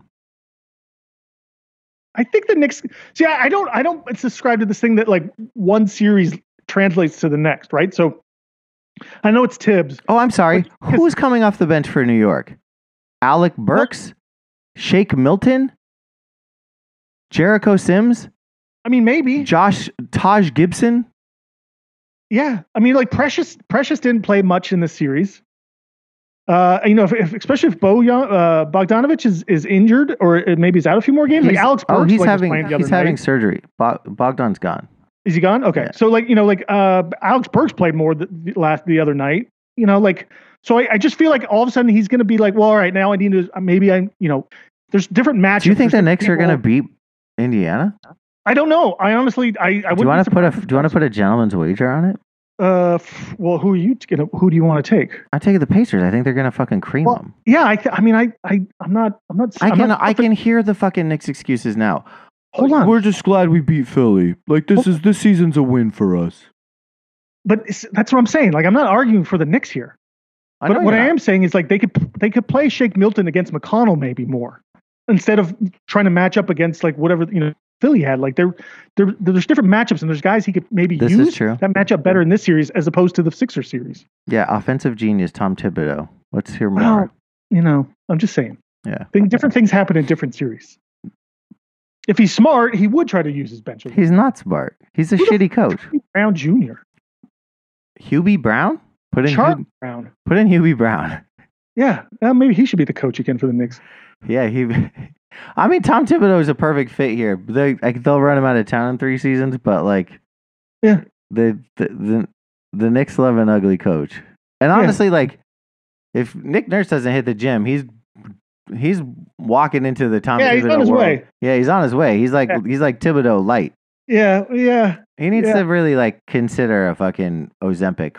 I think the Knicks. See, I don't subscribe to this thing that like one series translates to the next, right? So I know it's Tibbs. Oh, I'm sorry. Who's coming off the bench for New York? Alec Burks, Shake Milton, Jericho Sims. I mean, maybe Taj Gibson. Yeah, I mean, like Precious didn't play much in this series. You know, especially if Bogdanovich is injured or maybe he's out a few more games. Like Alex Burks, he's having surgery. Bogdan's gone. Is he gone? Okay, yeah. So like Alex Burks played more the other night. You know, like so I just feel like all of a sudden he's going to be like, well, all right, now I need to there's different matchups. Do you think the Knicks are going to beat Indiana? I don't know. I honestly, I do you want to put a gentleman's wager on it? Well, who do you want to take? I'm taking the Pacers. I think they're gonna fucking cream Well, them. yeah, I'm not. I can hear the fucking Knicks excuses now. Hold on. We're just glad we beat Philly. Like this season's a win for us. But that's what I'm saying. Like, I'm not arguing for the Knicks here. But what I am saying is like they could play Shake Milton against McConnell maybe more instead of trying to match up against like whatever Philly had. Like there's different matchups and there's guys he could maybe use that match up better in this series as opposed to the Sixers series. Yeah, offensive genius Tom Thibodeau. Let's hear more. Well, I'm just saying. Yeah, different things happen in different series. If he's smart, he would try to use his bench. He's not smart. He's a shitty coach. Brown Jr. Hubie Brown? Brown. Put in Hubie Brown. Yeah, maybe he should be the coach again for the Knicks. Yeah, I mean, Tom Thibodeau is a perfect fit here. They'll run him out of town in 3 seasons, but like, yeah, the Knicks love an ugly coach. And honestly, like, if Nick Nurse doesn't hit the gym, he's walking into the Tom Thibodeau he's on his world. way. Yeah, he's on his way. He's like Thibodeau light. Yeah. He needs to really like consider a fucking Ozempic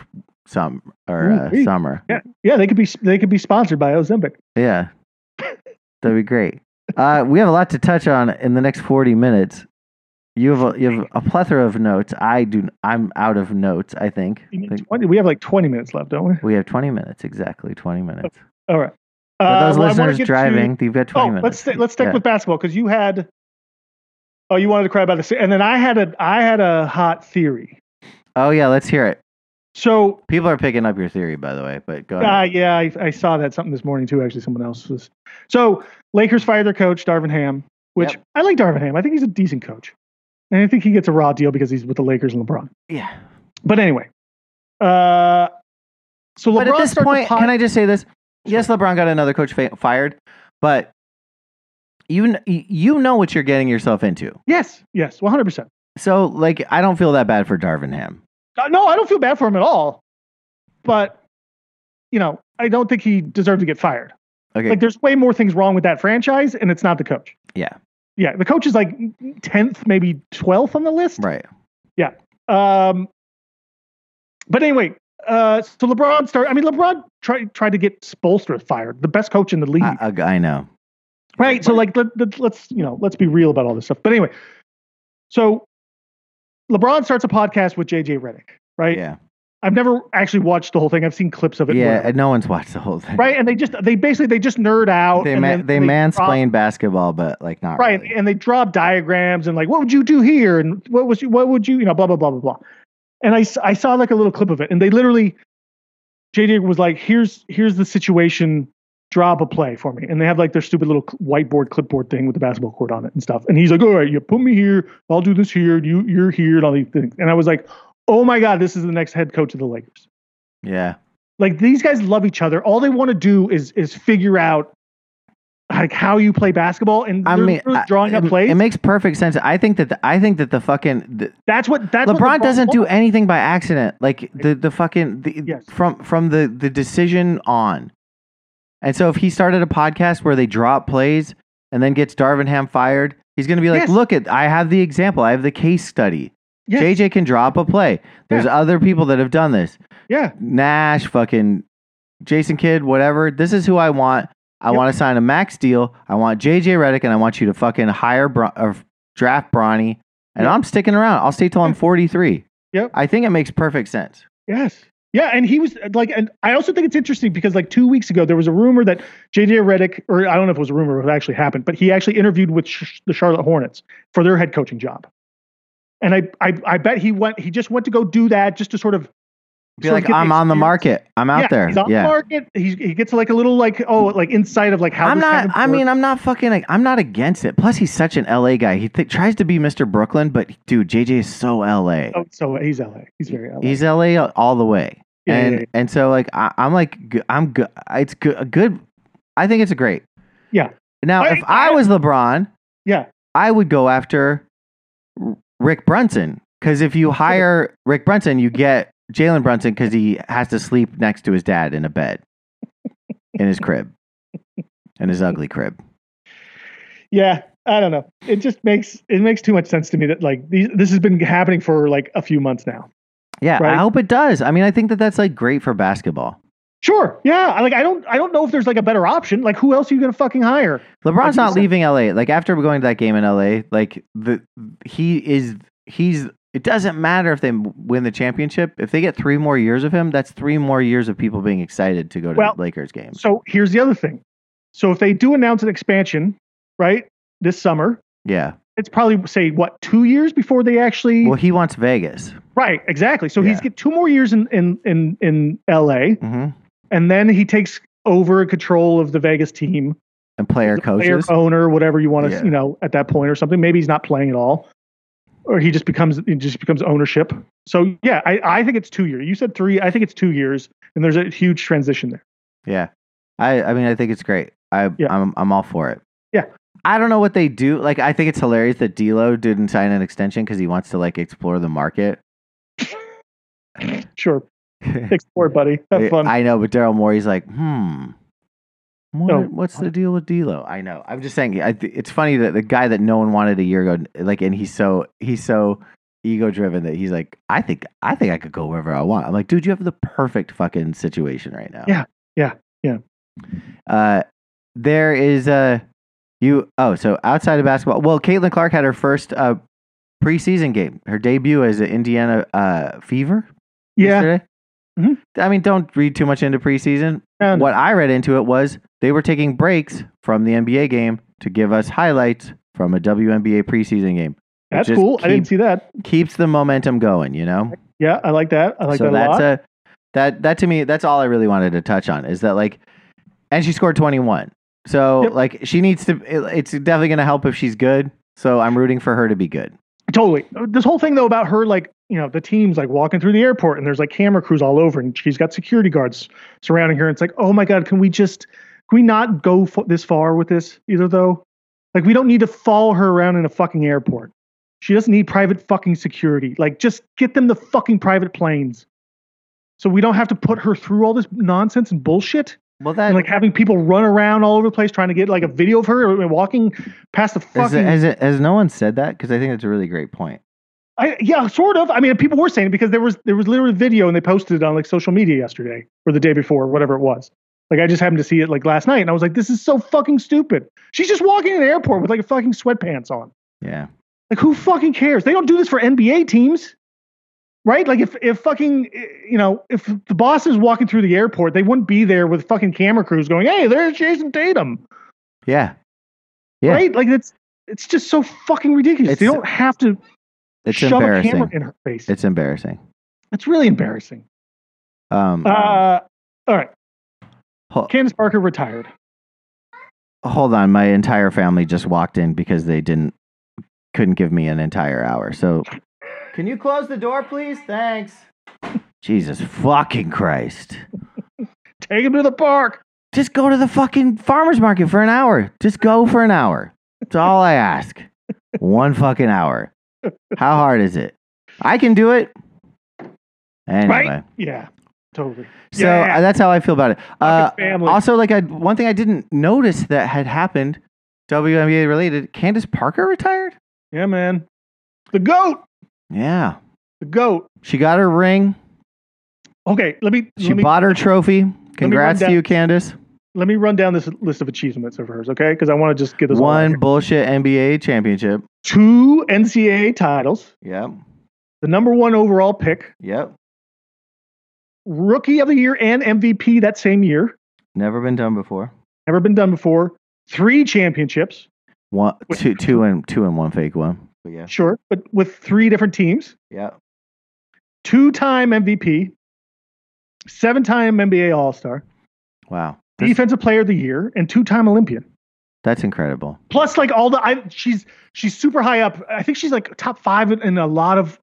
summer. Yeah. They could be sponsored by Ozempic. Yeah, that'd be great. We have a lot to touch on in the next 40 minutes. You have a plethora of notes. I'm out of notes. I think. We have like 20 minutes left, don't we? We have 20 minutes exactly. 20 minutes. All right. For those listeners driving, you've got 20 minutes. Let's stick with basketball because you had. Oh, you wanted to cry about this, and then I had a hot theory. Oh yeah, let's hear it. So people are picking up your theory, by the way. But go ahead. Yeah, I saw that something this morning too. Actually, someone else was. So Lakers fired their coach Darvin Ham, which I like Darvin Ham. I think he's a decent coach, and I think he gets a raw deal because he's with the Lakers and LeBron. Yeah. But anyway, so LeBron. But at this point, can I just say this? Yes, LeBron got another coach fired, but you know what you're getting yourself into. Yes, 100%. So, like, I don't feel that bad for Darvin Ham. No, I don't feel bad for him at all. But, I don't think he deserved to get fired. Okay. Like, there's way more things wrong with that franchise, and it's not the coach. Yeah. Yeah, the coach is like 10th, maybe 12th on the list. Right. Yeah. But anyway, so LeBron tried to get Spoelstra fired, the best coach in the league. I know. Right. So like, let's be real about all this stuff. But anyway, so LeBron starts a podcast with JJ Redick, right? Yeah. I've never actually watched the whole thing. I've seen clips of it. Yeah, no one's watched the whole thing. Right. And they basically nerd out. They mansplain basketball, but like not right. Really. And they draw diagrams and like, what would you do here? And what would you, blah, blah, blah, blah, blah. And I saw like a little clip of it, and they literally, JJ was like, here's the situation, draw up a play for me. And they have like their stupid little whiteboard clipboard thing with the basketball court on it and stuff. And he's like, all right, you put me here, I'll do this here, you're here, and all these things. And I was like, oh my God, this is the next head coach of the Lakers. Yeah. Like, these guys love each other. All they want to do is figure out like how you play basketball, and drawing up plays. It makes perfect sense. I think that the fucking that's what LeBron doesn't do anything by accident. Like from the decision on. And so if he started a podcast where they draw up plays and then gets Darvin Ham fired, he's going to be like, look, I have the example. I have the case study. Yes. JJ can draw up a play. There's other people that have done this. Yeah. Nash, fucking Jason Kidd, whatever. This is who I want. I want to sign a max deal. I want JJ Redick, and I want you to fucking draft Bronny. And I'm sticking around. I'll stay till I'm 43. Yep. I think it makes perfect sense. Yes. Yeah, and he was like, and I also think it's interesting because like 2 weeks ago, there was a rumor that JJ Redick, or I don't know if it was a rumor or if it actually happened, but he actually interviewed with the Charlotte Hornets for their head coaching job. And I bet he just went to go do that just to sort of be like, I'm on the market. I'm out there. He's on the market. He gets like a little insight of like how I'm not against it. Plus, he's such an LA guy. He tries to be Mr. Brooklyn, but dude, JJ is so LA. Oh, so he's LA. He's very LA. He's LA all the way. And so like I'm good. It's good. I think it's a great. Yeah. Now, if I was LeBron, I would go after Rick Brunson, because if you hire Rick Brunson, you get Jalen Brunson because he has to sleep next to his dad in a bed in his crib, in his ugly crib. Yeah, I don't know. It just makes too much sense to me that like this has been happening for like a few months now. Yeah, Right? I hope it does. I mean, I think that that's like great for basketball. Sure. Yeah. I don't know if there's like a better option. Like, who else are you going to fucking hire? LeBron's Like you not said. leaving LA. Like after going to that game in LA, like he's it doesn't matter if they win the championship. If they get 3 more years of him, that's 3 more years of people being excited to go to Well, Lakers games. So here's the other thing. So if they do announce an expansion, right, this summer, Yeah. it's probably say what 2 years before they actually. Well, he wants Vegas. Right. Exactly. So Yeah. he's get 2 more years in LA, Hmm. and then he takes over control of the Vegas team. And player Player coaches. owner, whatever you want to, Yeah. at that point or something. Maybe he's not playing at all, or it just becomes ownership. So yeah, I think it's 2 years. You said 3. I think it's 2 years, and there's a huge transition there. Yeah. I mean, I think it's great. I'm all for it. Yeah. I don't know what they do. Like, I think it's hilarious that D'Lo didn't sign an extension because he wants to like explore the market. Sure, explore, buddy. Have fun. I know, but Daryl Morey's like, No. what's the deal with D'Lo? I know. I'm just saying. It's funny that the guy that no one wanted a year ago, like, and he's so ego driven that he's like, I think I could go wherever I want. I'm like, dude, you have the perfect fucking situation right now. Yeah. There is so outside of basketball, well, Caitlin Clark had her first preseason game, her debut as an Indiana Fever. Yeah. Yesterday. Mhm. I mean, don't read too much into preseason. And What I read into it was they were taking breaks from the NBA game to give us highlights from a WNBA preseason game. that's just cool. I didn't see that. Keeps the momentum going, you know? Yeah, I like that. I like So that a lot. that to me, that's all I really wanted to touch on is that, like, and she scored 21. So Yep. like she needs to, it's definitely going to help if she's good. So I'm rooting for her to be good. Totally. This whole thing though about her, like, the team's like walking through the airport and there's like camera crews all over and she's got security guards surrounding her. And it's like, oh my God, can we not go this far with this either though? Like, we don't need to follow her around in a fucking airport. She doesn't need private fucking security. Like, just get them the fucking private planes. So we don't have to put her through all this nonsense and bullshit. Well, that And like having people run around all over the place trying to get like a video of her walking past the fucking. has no one said that? Because I think it's a really great point. Yeah, sort of. I mean, people were saying it because there was literally video and they posted it on like social media yesterday or the day before, or whatever it was. Like, I just happened to see it like last night and I was like, this is so fucking stupid. She's just walking in an airport with like a fucking sweatpants on. Yeah. Like, who fucking cares? They don't do this for NBA teams, right? Like, if fucking, if the boss is walking through the airport, they wouldn't be there with fucking camera crews going, hey, there's Jason Tatum. Yeah. Yeah. Right? Like, it's just so fucking ridiculous. They don't have to It's shove a camera embarrassing. in her face. It's embarrassing. It's really embarrassing. All right. Ho- Candace Parker retired. Hold on, my entire family just walked in because they couldn't give me an entire hour. So, can you close the door, please? Thanks. Jesus fucking Christ! Take him to the park. Just go to the fucking farmer's market for an hour. Just go for an hour. That's all I ask. 1 fucking hour. How hard is it? I can do it. Anyway. Right? Yeah, totally. So Yeah. that's how I feel about it. Fucking family. Also, like, one thing I didn't notice that had happened, WNBA related, Candace Parker retired? Yeah, man. The GOAT. Yeah. The GOAT. She got her ring. Okay, She bought her trophy. Congrats run to down- you, Candace. let me run down this list of achievements of hers, okay? Because I want to just get this all out One here. bullshit NBA championship. 2 NCAA titles, Yep. the number 1 overall pick, Yep. Rookie of the Year and MVP that same year. Never been done before. Never been done before. 3 championships, One, two, and one fake one. But yeah. sure, but with 3 different teams. Yep. 2-time MVP, 7-time NBA All-Star, Wow. Defensive Player of the Year, and 2-time Olympian. That's incredible. Plus, like all the, she's super high up. I think she's like top 5 in a lot of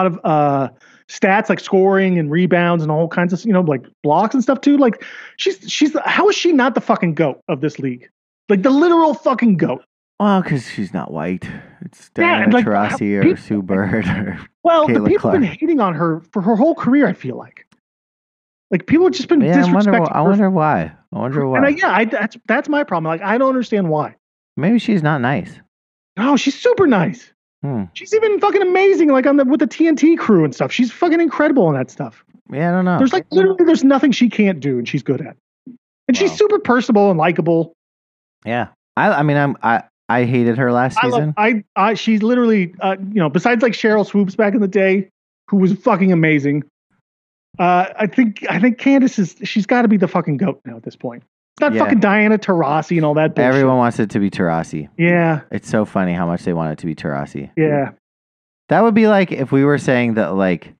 stats, like scoring and rebounds and all kinds of, like blocks and stuff too. Like she's how is she not the fucking GOAT of this league? Like the literal fucking GOAT. Well, because she's not white. It's Yeah, Diana and, like, Taurasi or people- Sue Bird. Or Well, the Caitlin people have been hating on her for her whole career. I feel like people have just been yeah, disrespecting I her. wonder why. I wonder why. And that's my problem. Like, I don't understand why. Maybe she's not nice. No, she's super nice. She's even fucking amazing, like with the TNT crew and stuff. She's fucking incredible on that stuff. Yeah, I don't know. There's like literally there's nothing she can't do, and she's good at. And she's super personable and likable. Yeah, I hated her last season. She's literally besides like Cheryl Swoops back in the day, who was fucking amazing. I think Candice she's got to be the fucking GOAT now at this point. It's not fucking Diana Taurasi and all that bullshit. Everyone wants it to be Taurasi. Yeah. It's so funny how much they want it to be Taurasi. Yeah. That would be like if we were saying that like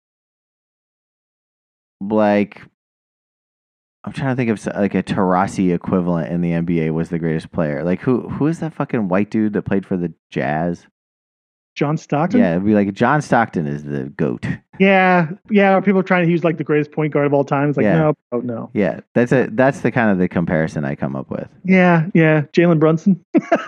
I'm trying to think of like a Taurasi equivalent in the NBA was the greatest player. Like who is that fucking white dude that played for the Jazz? John Stockton? Yeah, it'd be like John Stockton is the GOAT. Yeah. People are trying to use like the greatest point guard of all time. It's like, no. Yeah, that's the kind of the comparison I come up with. Yeah. Jalen Brunson.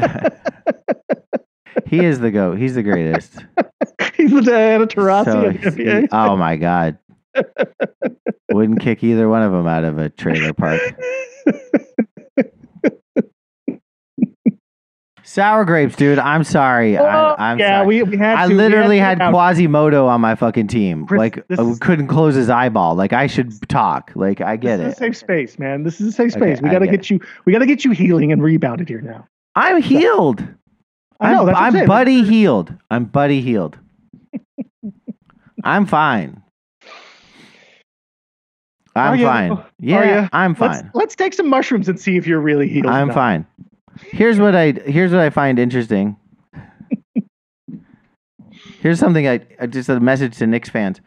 He is the GOAT. He's the greatest. He's the Diana Taurasi of the NBA. Oh my God. Wouldn't kick either one of them out of a trailer park. Sour grapes, dude. I'm sorry. I'm sorry. We had. I literally had Quasimodo on my fucking team. Chris, like, couldn't close his eyeball. Like, I should talk. Like, I get it. This is a safe space, man. This is a safe space. We gotta get you. We gotta get you healing and rebounded here now. I'm healed. I'm buddy healed. I'm buddy healed. I'm fine. I'm fine. Yeah, I'm fine. Let's take some mushrooms and see if you're really healed. I'm fine. Here's what I find interesting. Here's something I just a message to Knicks fans.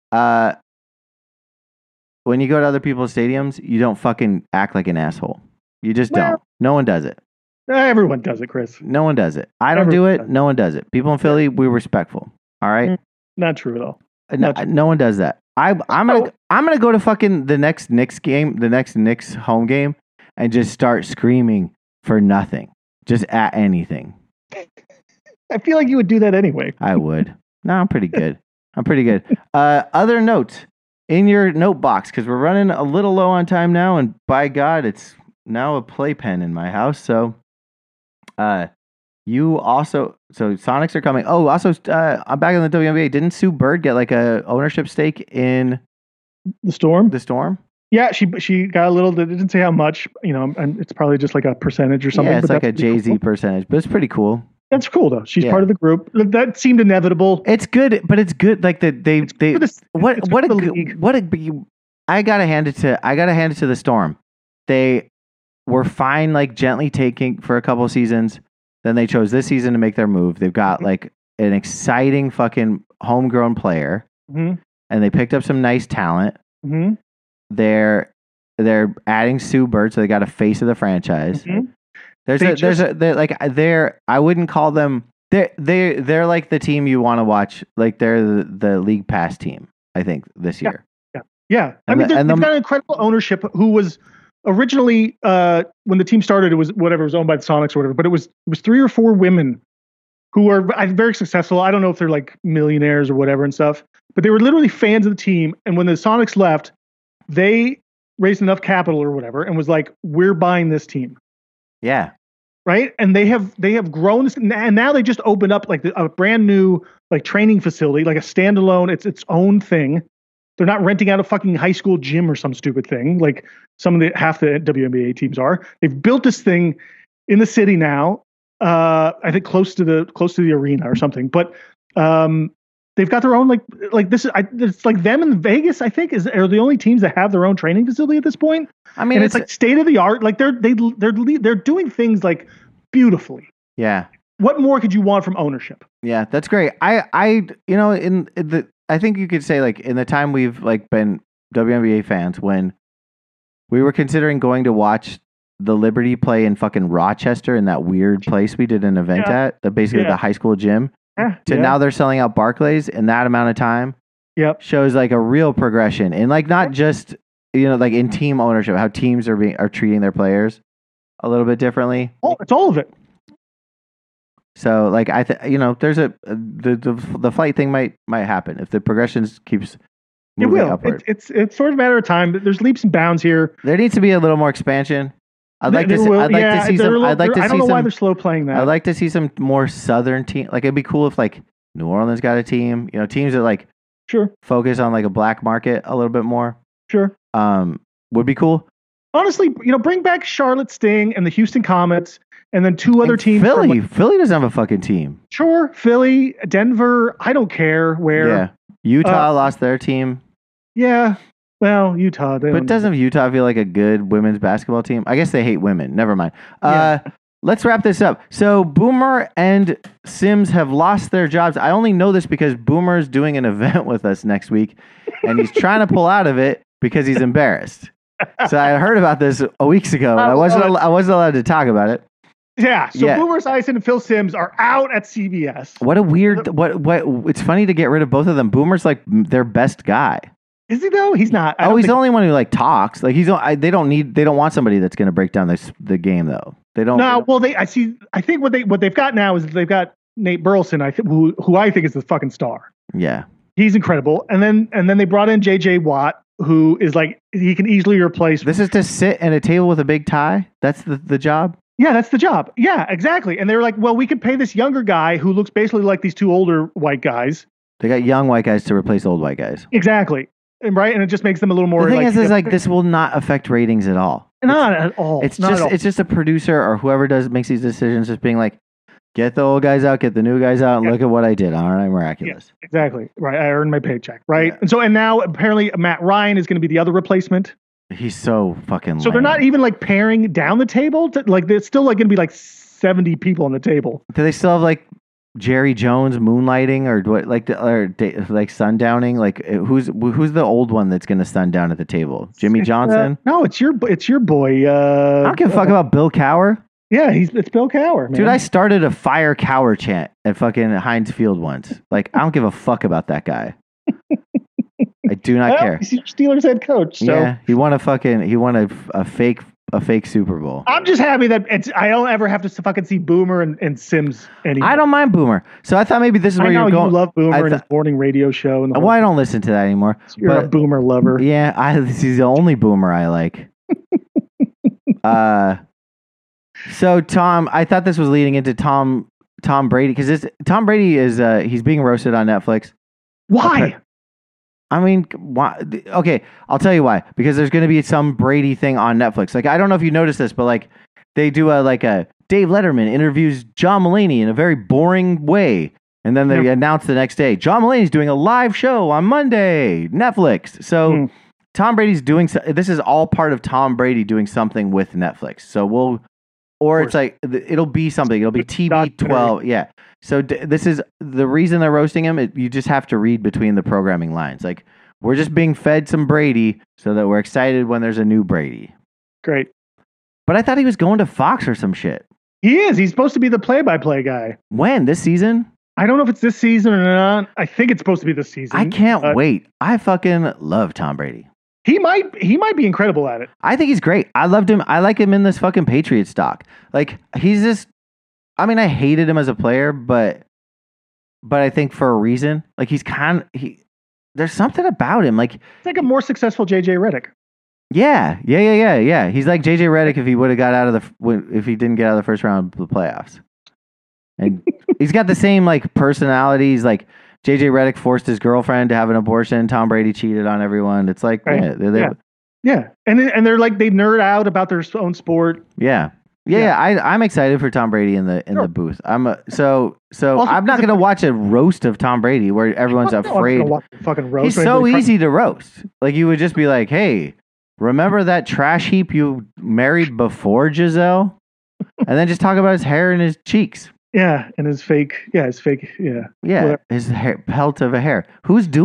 When you go to other people's stadiums, you don't fucking act like an asshole. You just don't. No one does it. Everyone does it, Chris. No one does it. I don't do it. No one does it. People in Philly, we're respectful. All right. Not true at all. No one does that. I'm gonna go to fucking the next Knicks game, the next Knicks home game, and just start screaming for nothing, just at anything. I feel like you would do that anyway. I would. No, I'm pretty good. Other notes in your note box, because we're running a little low on time now, and by God, it's now a playpen in my house. So, Sonics are coming. Oh, also, I'm back in the WNBA. Didn't Sue Bird get like a ownership stake in the Storm? The Storm? Yeah, she got a little. They didn't say how much. And it's probably just like a percentage or something. Yeah, it's like a Jay-Z percentage, but it's pretty cool. That's cool though. She's part of the group. That seemed inevitable. It's good, but it's good. Like I gotta hand it to the Storm. They were fine, like gently taking for a couple of seasons. Then they chose this season to make their move. They've got like an exciting fucking homegrown player, and they picked up some nice talent. Mm-hmm. They're adding Sue Bird, so they got a face of the franchise. Mm-hmm. I wouldn't call them. They're like the team you want to watch. Like they're the league pass team. I think this year. Yeah. They've got incredible ownership. Who was originally when the team started, it was owned by the Sonics or whatever. But it was 3 or 4 women who are very successful. I don't know if they're like millionaires or whatever and stuff. But they were literally fans of the team. And when the Sonics left, they raised enough capital or whatever and was like, "We're buying this team." Yeah. Right. And they have grown this, and now they just opened up like a brand new like training facility, like a standalone. It's its own thing. They're not renting out a fucking high school gym or some stupid thing like half the WNBA teams are. They've built this thing in the city now. I think close to the arena or something. But they've got their own like this. It's like them in Vegas. I think are the only teams that have their own training facility at this point. I mean, and it's like state of the art. Like they're doing things like beautifully. Yeah. What more could you want from ownership? Yeah, that's great. I think you could say like in the time we've like been WNBA fans when we were considering going to watch the Liberty play in fucking Rochester in that weird place we did an event at, the high school gym. Now they're selling out Barclays in that amount of time. Yep. Shows like a real progression and like not just like in team ownership, how teams are treating their players a little bit differently. Oh, it's all of it. So like there's the flight thing might happen if the progressions keeps moving upward. It's sort of a matter of time. There's leaps and bounds here. There needs to be a little more expansion. I'd like to see I don't know why they're slow playing that. I'd like to see some more Southern team. Like it'd be cool if like New Orleans got a team. Teams that like Sure. focus on like a black market a little bit more. Sure. Would be cool. Honestly, bring back Charlotte Sting and the Houston Comets, and then two other teams. Philly. Philly doesn't have a fucking team. Sure, Philly, Denver. I don't care where. Yeah. Utah lost their team. Yeah. Well, Utah. But doesn't Utah feel like a good women's basketball team? I guess they hate women. Never mind. Yeah. Let's wrap this up. So Boomer and Sims have lost their jobs. I only know this because Boomer's doing an event with us next week, and he's trying to pull out of it because he's embarrassed. So I heard about this weeks ago, and I wasn't allowed to talk about it. Yeah. So Boomer Esiason and Phil Simms are out at CBS. What a weird. What? It's funny to get rid of both of them. Boomer's like their best guy. Is he though? He's not. He's the only one who like talks. Like they don't want somebody that's going to break down the game though. They don't. No. Well, I think what they've got now is they've got Nate Burleson. I think who I think is the fucking star. Yeah. He's incredible. And then they brought in JJ Watt, who is like he can easily replace. This is to sit at a table with a big tie. That's the job. Yeah, that's the job. Yeah, exactly. And they were like, well, we could pay this younger guy who looks basically like these two older white guys. They got young white guys to replace old white guys. Exactly. And right, and it just makes them a little more. The thing is this will not affect ratings at all. Not at all. It's just a producer or whoever makes these decisions just being like, get the old guys out, get the new guys out, and look at what I did. Aren't I miraculous? Yeah, exactly. Right. I earned my paycheck. Right. Yeah. And now apparently Matt Ryan is going to be the other replacement. He's so fucking. So they're not even like paring down the table. There's still like going to be like 70 people on the table. Do they still have like Jerry Jones moonlighting or what? Like sundowning? Like who's the old one that's going to sundown at the table? Jimmy Johnson? No, it's your boy. I don't give a fuck about Bill Cowher. Yeah, it's Bill Cowher, man. Dude, I started a fire Cowher chant at fucking Heinz Field once. Like, I don't give a fuck about that guy. I do not care. He's your Steelers head coach. So. Yeah, he won a fake Super Bowl. I'm just happy that I don't ever have to fucking see Boomer and Sims anymore. I don't mind Boomer. So I thought maybe this is where you're going. You love Boomer and his morning radio show. And I don't listen to that anymore. You're a Boomer lover. Yeah, he's the only Boomer I like. So Tom, I thought this was leading into Tom Brady because Tom Brady is he's being roasted on Netflix. Why? I mean, why? Okay, I'll tell you why. Because there's going to be some Brady thing on Netflix. Like, I don't know if you noticed this, but like they do a Dave Letterman interviews John Mulaney in a very boring way, and then they announce the next day John Mulaney's doing a live show on Monday, Netflix. So Tom Brady's doing this is all part of Tom Brady doing something with Netflix. So it's like it'll be something. It'll be TB12. Yeah. So this is the reason they're roasting him. You just have to read between the programming lines. Like, we're just being fed some Brady so that we're excited when there's a new Brady. Great. But I thought he was going to Fox or some shit. He is. He's supposed to be the play-by-play guy. When? This season? I don't know if it's this season or not. I think it's supposed to be this season. I can't wait. I fucking love Tom Brady. He might be incredible at it. I think he's great. I loved him. I like him in this fucking Patriots stock. Like, he's just, I mean, I hated him as a player, but I think for a reason. Like, there's something about him. Like, it's like a more successful JJ Redick. Yeah. He's like JJ Redick if he would have got out of if he didn't get out of the first round of the playoffs. And he's got the same like personalities. Like, JJ Redick forced his girlfriend to have an abortion. Tom Brady cheated on everyone. It's like, right. Yeah. And they're like, they nerd out about their own sport. Yeah. I'm excited for Tom Brady in the booth. So also, I'm not going to watch a roast of Tom Brady where everyone's afraid. I'm watch a fucking roast. He's so easy to roast. Like, you would just be like, hey, remember that trash heap you married before Giselle? And then just talk about his hair and his cheeks. Yeah, and his fake. Yeah. Whatever. His pelt of a hair. Who's I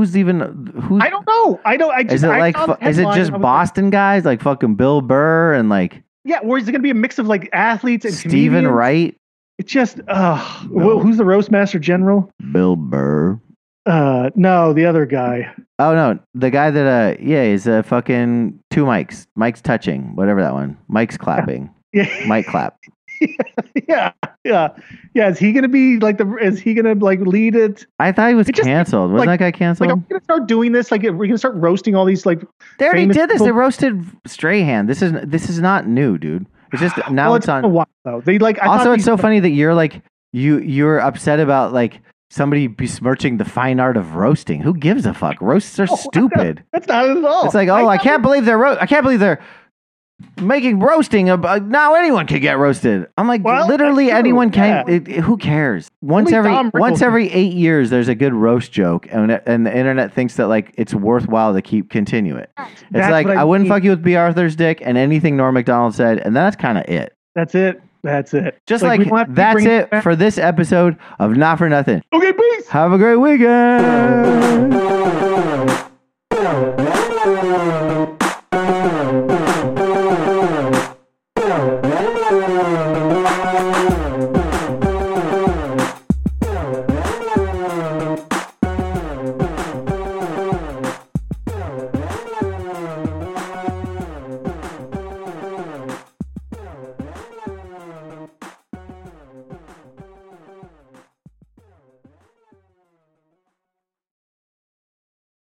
don't know. Is it just Boston guys like fucking Bill Burr and like? Yeah, or is it going to be a mix of like athletes and Stephen Wright? It's just, who's the roast master general? Bill Burr. No, the other guy. Oh no, the guy that is fucking two mics. Mike's touching, whatever that one. Mike's clapping. Yeah. Mike clap. Yeah. Is he gonna be like is he gonna like lead it? I thought he was canceled. Wasn't that guy canceled? Like, are we gonna start doing this? Like, we're gonna start roasting all these like. They already did this. They roasted Strahan. This is not new, dude. It's just now it's on. A while, though. They like. Also, it's so funny that you're like you're upset about like somebody besmirching the fine art of roasting. Who gives a fuck? Roasts are stupid. That's not it at all. It's like, oh, I can't believe they're making roasting. Now anyone can get roasted. I'm like, Well, literally that's true, anyone can. yeah. Who cares? Once Only Tom Rickles every 8 years, there's a good roast joke, and the internet thinks that like it's worthwhile to continue it. It's That's like what I wouldn't mean. fuck you with B. Arthur's dick and anything Norm Macdonald said, and that's kind of it. That's it. That's it. Just we like don't have to that's bring it back. for this episode of Not for Nothing. Okay, peace. Have a great weekend.